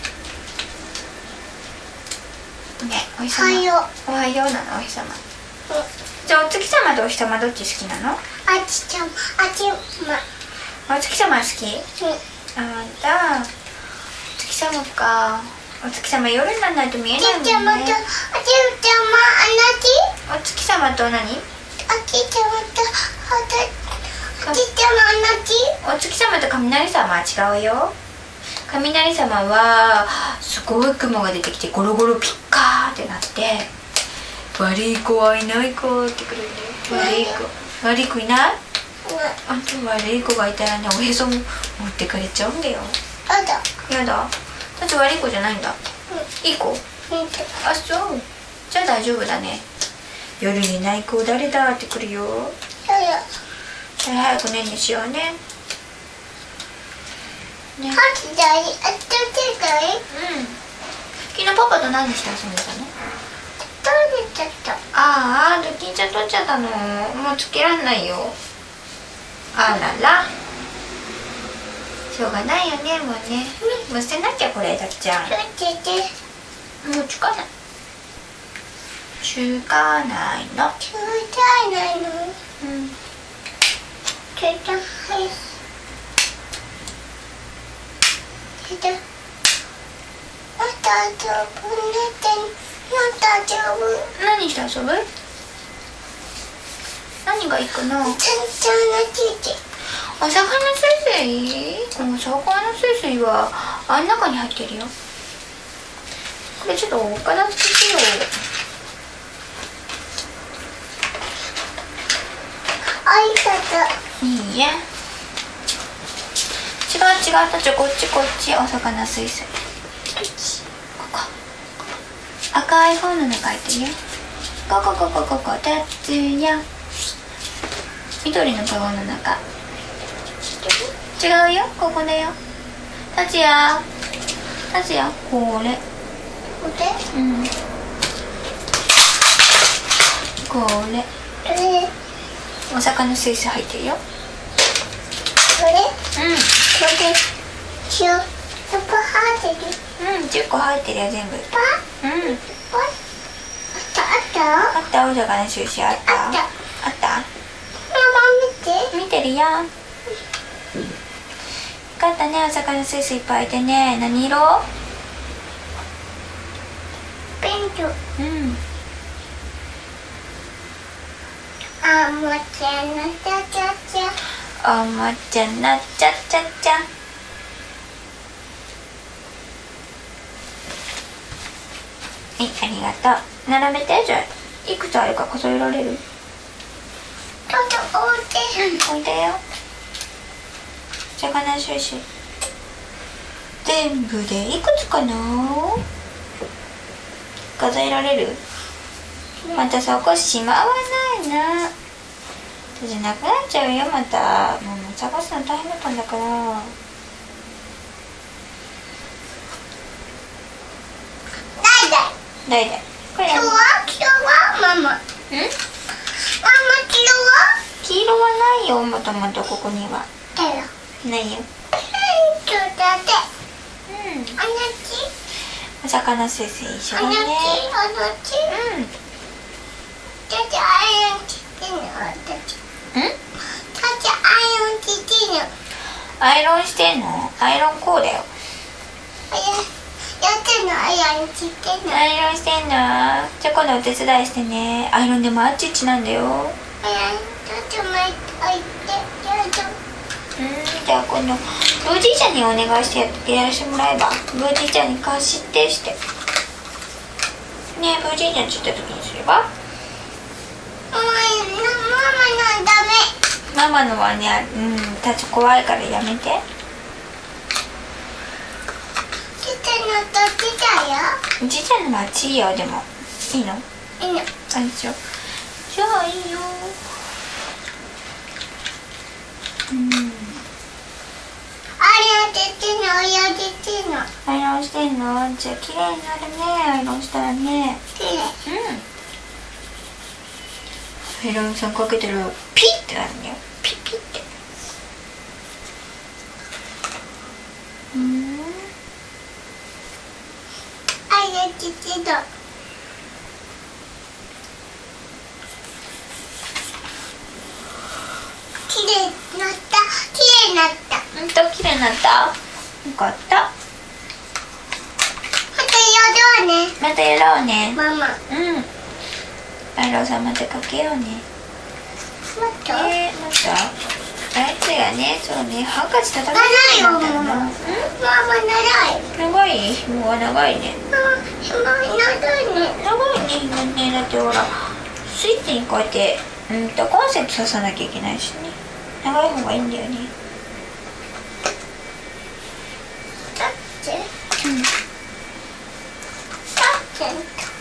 ね、お日様。 おはよう。 おはようなの、お日様。じゃあ、お月様とお日様どっち好きなの？ あっちちゃん、あっちま。 お月様好き？ うん。 あんた、お月様か。お月様夜にならないと見えあっないもんちちゃまと、あっちね。 ちゃま、 お月様と何？ あっち。あっちちゃまと、あっちちゃま、あっち。 お月様と雷様は違うよ。雷様はすごい雲が出てきてゴロゴロピッカーってなって、悪い子はいないかってくるんだよ。悪い子悪い子いない？あんた悪い子がいたらね、おへそも持ってかれちゃうんだよ。 あだ。 やだ。だって悪い子じゃないんだ。いい子？ うん。 あ、そう。じゃあ大丈夫だね。夜にない子誰だってくるよ。 そうよ。 じゃあ早くねんにしようね。ね。 はきだい、あっちちかい。 うん。昨日パパと何して遊んでたの？ 取れちゃった。 ああ、ドキンちゃん取っちゃったの。もうつけらんないよ。あらら。しょうがないよね、もうね。もう捨てなきゃこれ、だきちゃん。 取ってて。 もうつかない。つかないの。 ついないの。 うん。 ついた。はい。ついた。あ大丈夫ねって。あ大丈夫。 何して遊ぶ？何がいいかな？ ちゃんちゃんのちち。 お魚すいすい？お魚すいすいはあん中に入ってるよ。これちょっとお片付けしよう。 あいがといいえ。違う違ったちょこっちこっちお魚すいすい。ここ。赤い本の中入ってるよ。ここここここ達也。緑のカゴの中。違うよ、ここだよ。達也。達也、これ。 これ？ うん。これ。 えー、 お魚スイス入ってるよ。 これうん。 これ塩やっぱ入ってるうん、じゅっこ入ってるよ全部。 パうん。 パあったあったあったお魚スイスあった。 あったあったママ見て見てるよ。よかったね、お魚スイスいっぱいいてね。何色？ ペントうん。 あもちゃのちゃちゃちゃおもちゃなちゃちゃちゃ。はい、ありがとう。並べて。じゃあいくつあるか数えられる？ ちょっと置いて置いてよ。魚スイス全部でいくつかな？数えられる？またそこしまわないな。じゃなくなっちゃうよまた。もう探すの大変だったんだから。 誰だ代々これ何？ 今日は今日はママママん？ 今日は黄色はないよ、もともとここにはだよないよ。 ちょっとだってうん。 あなちお魚スイスイ一緒あなちだね。 あなちうん。 だってアイロンつってんの私だってん？ アイロンつってんのアイロンしてんの？アイロンこうだよ。 あややってんのアイロンつってんのアイロンしてんの？じゃあ今度お手伝いしてね。アイロンでもあっちっちなんだよ。 あやちょっと待ってあいてやだうん、じゃあ今度ブーじいちゃんにお願いしてやってやらせてもらえば。ブーじいちゃんに貸してしてねえ、ブーじいちゃんち行った時にすれば。 ママママのダメママのはね、うん、立つ怖いからやめて。 ちっちゃいのとちっちゃいよじいちゃんのはあっちいいよ。でもいいの？ いいのあ、一緒。じゃあいいよ。うん。 アイロンつってんのアイロンつってんのアイロンしてんの？じゃあ綺麗になるね。アイロンしたらね。 きれいうん。アイロンさんかけてるピッってなるんだよ。ピッピッって。うん。 アイロンつってんのきれいになったきれいになったほんと綺麗になった。よかった。 またやろうねまたやろうね。 ママもっうん。アイロンさんまたかけようね。 とえー、またあいつがね、そうね、ハンカチ叩か長いよなかったんだ。 ママママ長い長い？紐が長いね。 ママひも長いね長いね、紐ね。だってほらスイッチにこうやってうんとコンセント挿さなきゃいけないしね。長い方がいいんだよね。 だってうん。 だって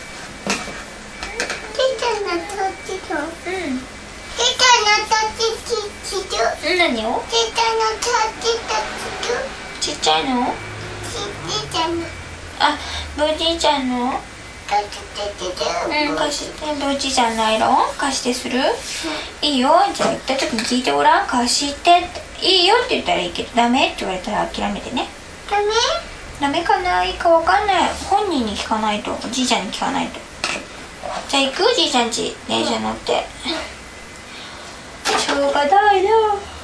ちっちゃなとちとうん。 ちっちゃなとちちちちうん、何を？ ちっちゃなとちとちちっちゃいの？ ちちっちゃなあ、ブーじいちゃんの？ とちちちちうん、貸して。ブーじいちゃんのアイロン貸してする？いいよ。じゃあ言った時に聞いてごらん。貸してって。いいよって言ったらいいけど、ダメって言われたら諦めてね。 ダメダメかな、いいかわかんない。本人に聞かないと。おじいちゃんに聞かないと。じゃあ行く？おじいちゃんち電車乗って。しょうがないな。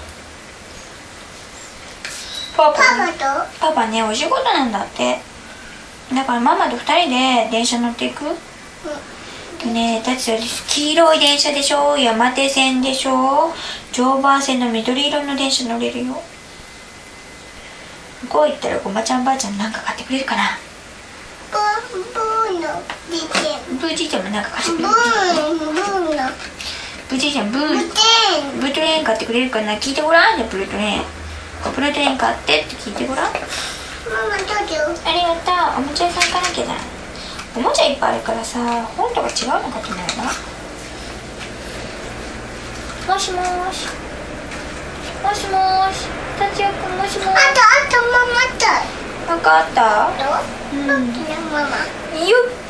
パパパパとパパね、お仕事なんだって。だからママと二人で電車乗っていく？ねえ、だって黄色い電車でしょ、山手線でしょ、常磐線の緑色の電車乗れるよ。向こう行ったらごまちゃんばあちゃんなんか買ってくれるかな。 ブーブーの出てブーじいちゃんもなんか買ってくれブるかな。 ーブーのブーじいちゃんブーブテンブルトレーン買ってくれるかな。聞いてごらん。じゃあブルトレーンブルトレーン買ってって聞いてごらん。 ママどうよありがとう。おもちゃ屋さん行かなきゃだ。おもちゃいっぱいあるからさ、本とか違うの買ってないな。もしもーしもしもーし、達也くんもしもーし。 あとあとママとなんかあった？ どううんねママママよっ。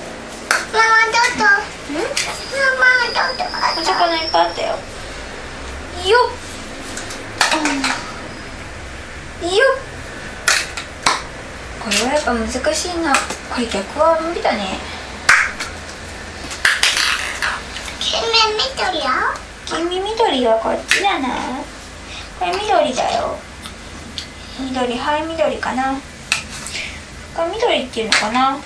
どうぞん？ ママどうぞあおと魚いっぱいあったよ。 いいよ、うん、いいよ。これはやっぱ難しいな。これ逆は無理だね。 君緑よ。 君緑はこっちだな。これ緑だよ。緑、はい緑かな。これ緑っていうのかな。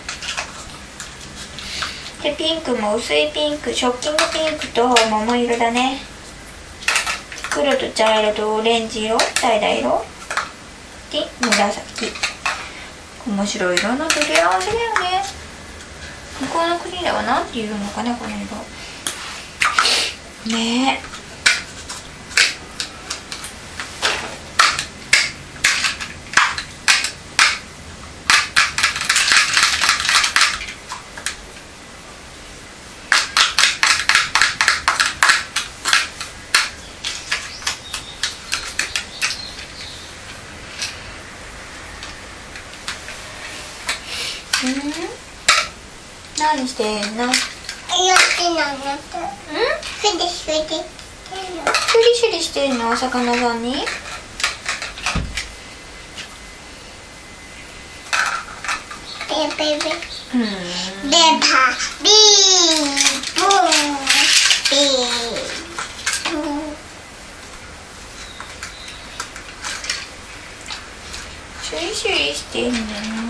でピンクも薄いピンク、ショッキングピンクと桃色だね。黒と茶色とオレンジ色、橙色で紫。面白い色の取り合わせだよね。向こうの国では何て言うのかな、この色ねえ。うん、何してんの？ やってないのと。 うん？ ふでふで。 シュリシュリしてんの、お魚さんに。 ベベベ。 うん。 ベパビーボービー。 シュリシュリしてんの？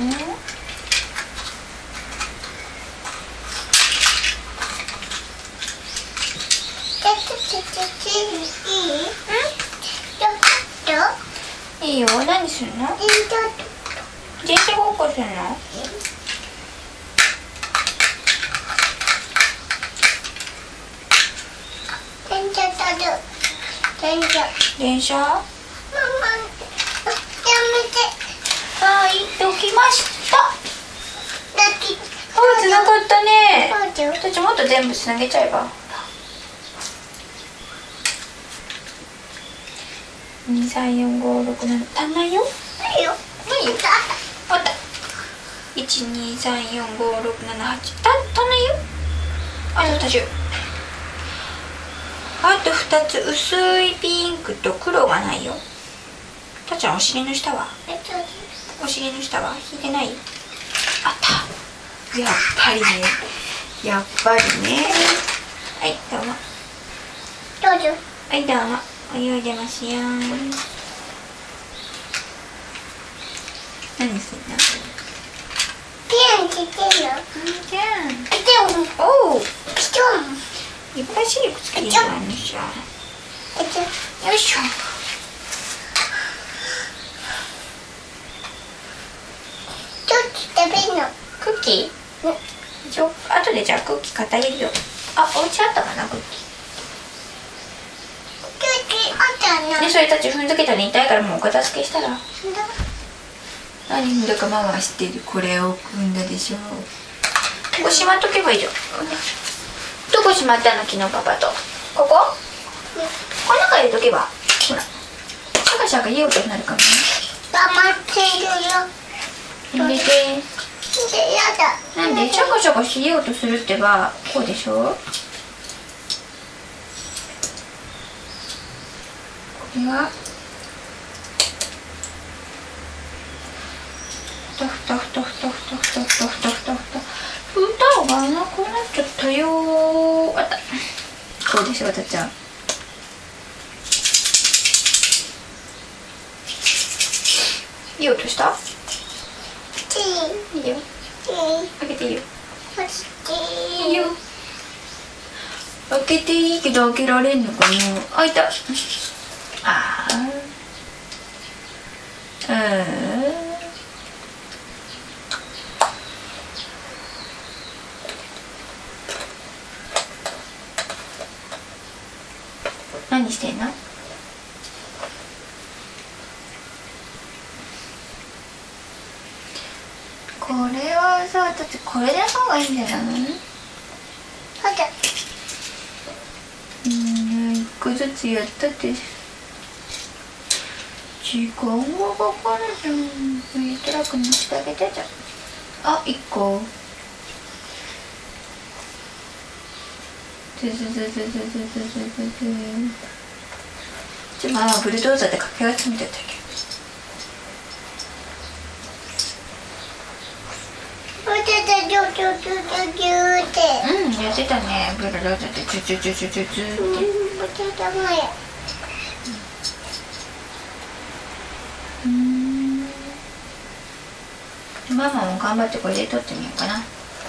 いいよ、何するの？電車ごっこするの？ 電車取る。電車。 電車？ ママ、やめて。 はい、どきました。 だってあ、つながったね。 そうだよ。 たちもっと全部つなげちゃえば。に、さん、よん、ご、ろく、なな足んないよ。 いいよ。 ないよ。あった。いち、に、さん、よん、ご、ろく、なな、はち。た足んないよ。あとふたつ。あとふたつ、薄いピンクと黒がないよ。たちゃんお尻の下は？お尻の下は引いてない？あった。やっぱりね。やっぱりね。はい、どうも。 どうぞ。 はい、どうも。泳いでますよ。何すんの？ ピアンしてるよ。 じゃあ。 でも、 おお。 ピトン。 いっぱいシリコつけてるからね、じゃあ。よいしょ。 ちょっと食べるの。 クッキー？うん。ちょ、後でじゃあクッキー買ってあげるよ。あ、お家あったかな、クッキー。で、それたち踏んづけたら痛いからもうお片付けしたら。何踏んだかママは知ってる。これを踏んだでしょ。ここしまっとけばいいじゃん。どこしまったの、昨日パパと。ここ？この中入れとけば。ほら。シャカシャカいい音になるからね。 黙ってるよ。 入れて。 で、やだ。 なんでシャカシャカしようとするってばこうでしょ。これはふたふたふたふたふたふたふたふたふたふたふたがなくなっちゃったよー。あった。こうでしょ、わたちゃん。いい音した？いいよ。開けていいよ。いいよ。開けていいけど開けられんのかな。開いた。ああ。うん。何してんの？これはさ、だってこれで方がいいんじゃない？ そうだ。 うん、一個ずつやったって時間がかかるじゃん。ウィートラックにしてあげてじゃん。あ、一個。ズズズズズズズズズズ。 じゃあママはブルドーザーでかき集めてたけおててちょちょちょちょちょってど、うんやってたね。ブルドーザーでチュチュチュチュチュチュって、 うんおててもやうん、ママも頑張ってこれで撮ってみようかな。 黙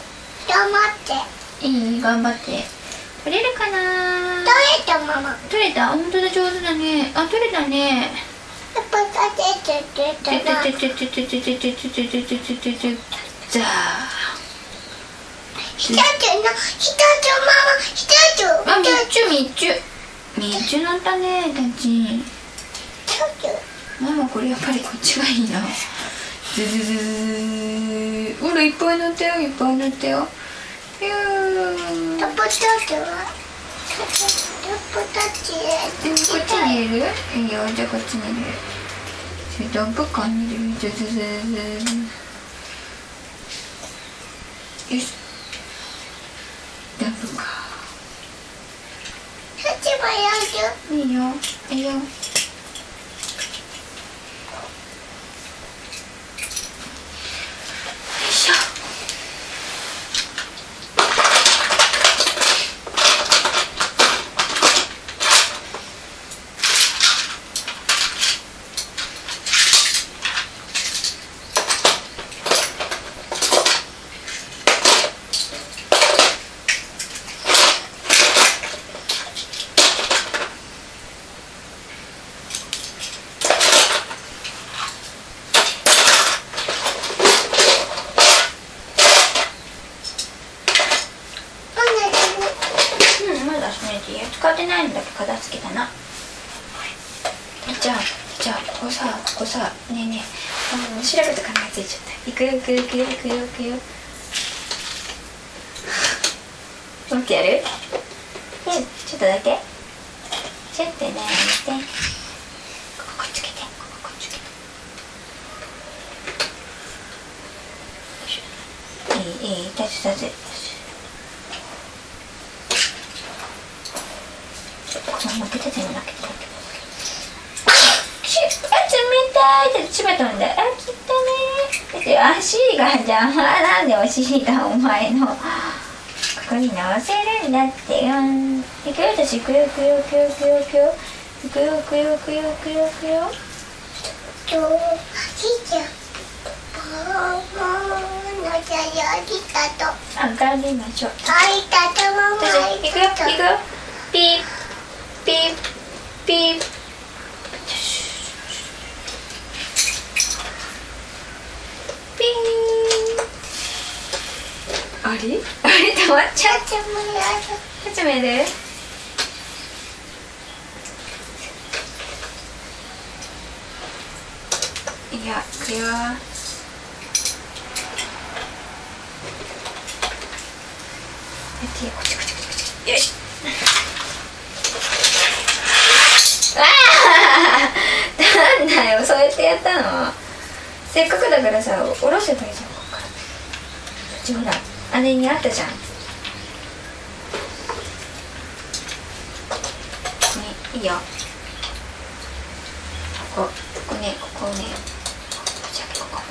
っていい？頑張って撮れるかな。 どうやったママ撮れた？本当だ、上手だね。あ、撮れたね。 やっぱ立ててててなチュチュチュチュチュチュチュチュチュチュチュチュチュチュじゃあひとつのひとつママひとつあ、みっちゅみっちゅみっちゅなったね、たち。 ひとつママこれやっぱりこっちがいいな。ズズズズズほらいっぱい乗ったよ、いっぱい乗ったよ。ひゅートップタッチはトップタッチでこっちに入れる？いいよ、じゃあこっちに入れる。それダンプカーに入れる。ズズズズよし、ダンプカタッチもやるーいいよ、いいよ。よいしょ。使ってないのだけ片付けたな。じゃあじゃあここさ、ここさ、ねえねえ、面白いこと考えついちゃった。いくよいくよいくよいくよいくよ。もっとやる？うん、ちょっとだけ。ちょっとね、見て。こここっつけて、こここっつけて。いいいい、立つ立つ。負けてても負けてたけど。あ、冷たいって冷たんだ。あ、きったね。足が邪魔なんでお尻がお前の。ここに直せるんだって。うん。いくよ、私。いくよ、いくよ、いくよ、いくよ、いくよ。いくよ、いくよ、いくよ、いくよ、いくよ。 と、ひーちゃん。ママのじゃありがとう。 あ、頑張りましょう。 ありがとう、ママ。 いくよ、いくよ。ピー。ピーピーピーン。あれ？あれ止まっちゃう。始める？いや、いくよ。こっちこっちこっち。よし。なんだよ、そうやってやったの。せっかくだからさ、下ろせばいいじゃん。ここからこっちほら、姉にあったじゃん。ここにいいよ。ここここね、ここね、こっちだけ、ここ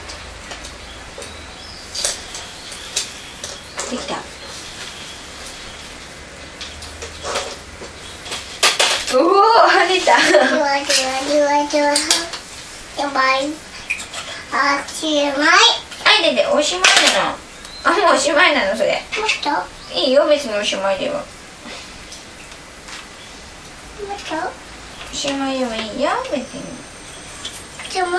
できた。おお、跳ねた。 じわじわじわじわ。やばい。あっちまい。 はい、でで、おしまいなの。あ、もうおしまいなの、それ。 もっといいよ、別におしまいでも。 もっとおしまいでもいいよ、別に。 じゃあもう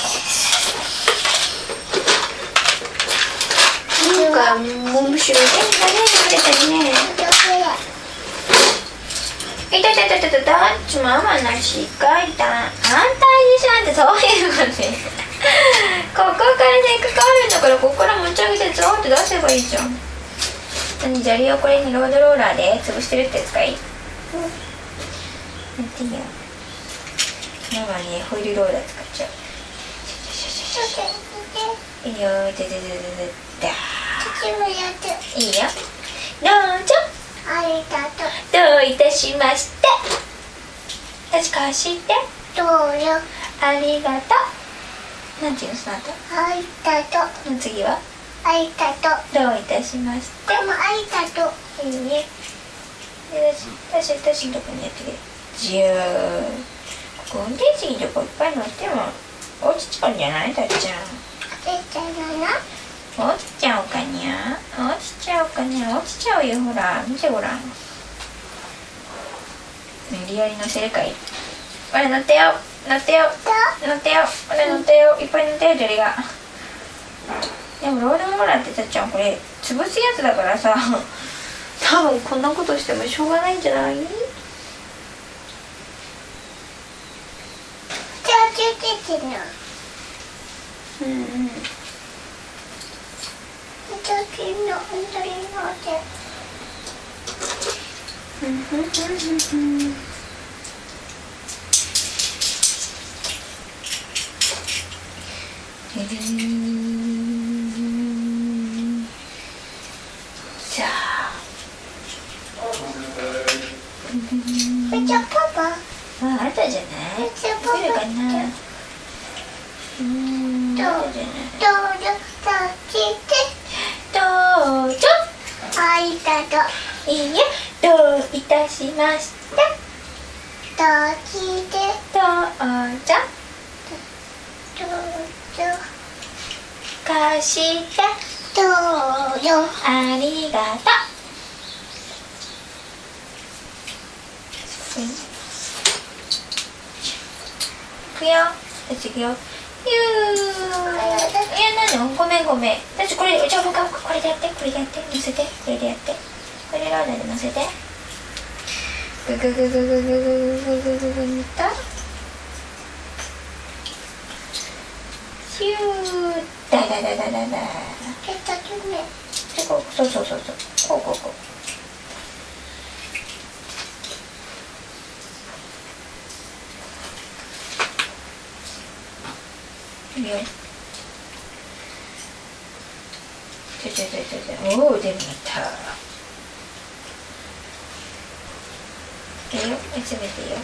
なんか、面白い天気だね、晴れたりね。いたいたいたいたいた、ちママの視界だ。反対でしょ、あんたそういうのね。ここからせっかくあるんだから、ここから持ち上げてゾーンって出せばいいじゃん。何、砂利をこれにロードローラーで潰してるってやつかい？うん、やっていいよ。ママね、ホイールローラー使っちゃう。いいよ、でででででだー。いいよ。どうぞ。 ありがとう。 どういたしまして。 私貸してどうよ。 ありがとう。なんていうのその後あいたと。 の次はあいたと。 どういたしまして。 でもあいたと。 いいね。で私私のとこにやってくれ。じゅーここ運転席のとこいっぱい乗っても落ちちゃうんじゃないたっちゃん。 あいたのな。 落ちちゃうかにゃ落ちちゃうかにゃ落ちちゃうよほら見てごらん。無理やり乗せるかい。ほら乗ってよ乗ってよ乗ってよほら乗ってよいっぱい乗ってよジョリが。でもロールローラーってたっちゃんこれ潰すやつだからさ多分こんなことしてもしょうがないんじゃない？ じゃあつけてな。 うんうん。 じゃあ昨日ので。 ふんふんふんふんふん。へー。じゃあ。 じゃあパパ。 まああったじゃない。 じゃあパ来るかパ。 な。うーん。 どうあったじゃない。 どうぞ助けて。 どうぞ。 あいたと。 いいえ、どういたしまして。 助けて。 どうぞ。 どうぞ。 貸して。 どうぞ。 ありがとう。うん、いくよ。私いくよ。ゆー。いや、なの？ごめんごめん。私これ、じゃあ僕はこれでやって、これでやって、乗せて、これでやって。これでローラーで乗せて。ぐぐぐぐぐぐぐぐぐぐぐぐぐと。シュー。だだだだだだ。 えっとね。 でこう、そうそうそうそう。こうこうこう。いいよ。ちょちょちょちょちょ。おお、できた。いいよ、詰めていいよ。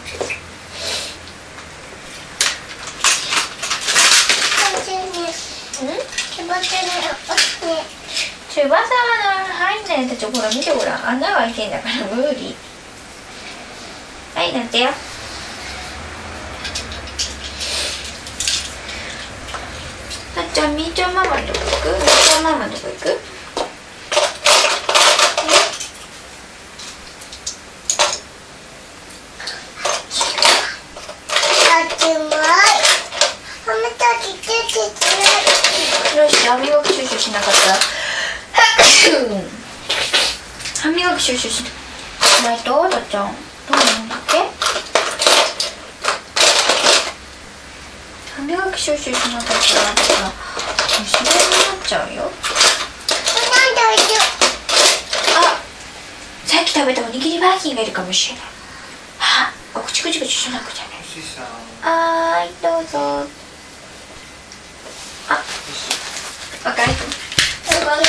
うん？ 翼のね。 翼は入んないやつちょ、ほら見てごらん。穴が開いてんだから無理。はい、なってよ。なっちゃん、みーちゃんママのとこ行く？みーちゃんママのとこ行く？よし、歯磨きシュッシュしなかった歯磨きシュッシュしないと、だっちゃんどうなんだっけ。歯磨きシュッシュしなかったら虫歯になっちゃうよ。あ、さっき食べたおにぎりバーキンがいるかもしれない。あ、お口くちくちしなくちゃね。はーい、どうぞ。あ、若い子。この間に。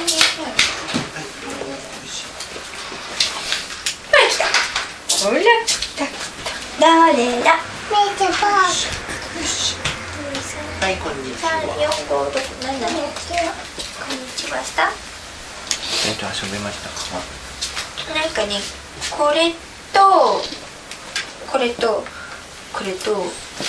ほら来た。ほら来た。誰だ。 めっちゃパー。 はい、こんにちは。 三、四、五、六、七。こんにちは。した。 えっと、遊びましたか。 なんかね、これと。これと。これと。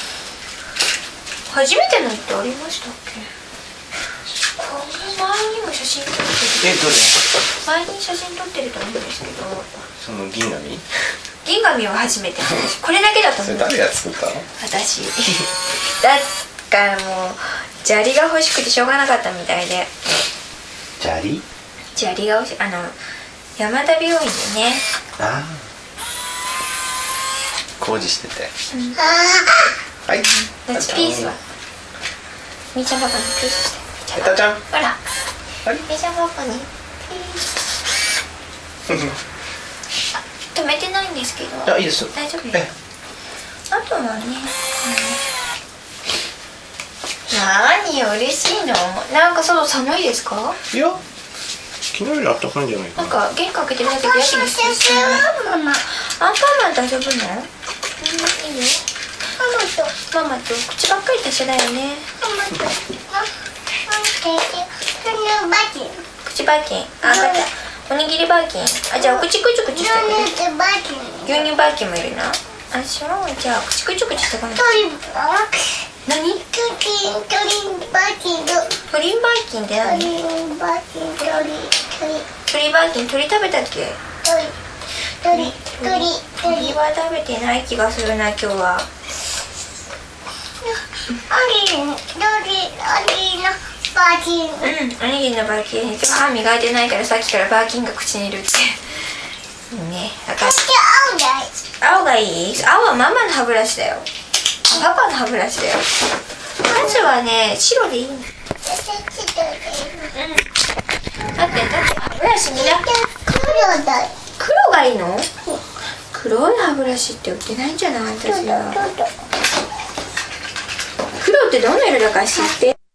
初めてのってありましたっけ。この前にも写真撮ってる。 え、どれ？ 前に写真撮ってると思うんですけど。 その銀紙？ 銀紙は初めて。これだけだと思う。 それ誰が作ったの？ 私。だからもう砂利が欲しくてしょうがなかったみたいで。 砂利？ 砂利が欲しい。あの山田病院でね。 ああ。工事してて。 うん、 はい。 どっちピースは。みーちゃんパパにピースして。 えたちゃん。 ほら。 はい。 みーちゃんパパにピース。あ、止めてないんですけど。 あ、いいですよ。 大丈夫です。あとはね。なに嬉しいの。なんか外寒いですか？ いや。昨日より暖かいんじゃないかな。 なんか玄関開けてるだけでやけにするし。 ママ。 アンパンマン大丈夫ね。 いいよ。 ママとママと口ばっかり達者だよね。 ママとママとそのバキン口バーキン。あ、分かった。おにぎりバーキン。あ、じゃあお口くちゅくちゅしてくれる。 牛乳バキン牛乳バーキンもいるな。あ、そう。じゃあ口くちゅくちゅしてこない。 鳥バ何？ キン鳥バキンプリンバーキンって何？ 鳥バキン鳥鳥鳥バーキン、鳥食べたっけ？ 鳥鳥鳥鳥は食べてない気がするな、今日は。 おにぎりおにぎりのバキンうん、おにぎりのバーキン。今日歯磨いてないからさっきからバーキンが口にいるって。いいね、分かった。青がいい？青はママの歯ブラシだよ。パパの歯ブラシだよ。まずはね、白でいいの。うん。だって、だって歯ブラシみんな黒だよ黒がいいの？黒い歯ブラシって売ってないんじゃない？私は。黒ってどんな色だか知って。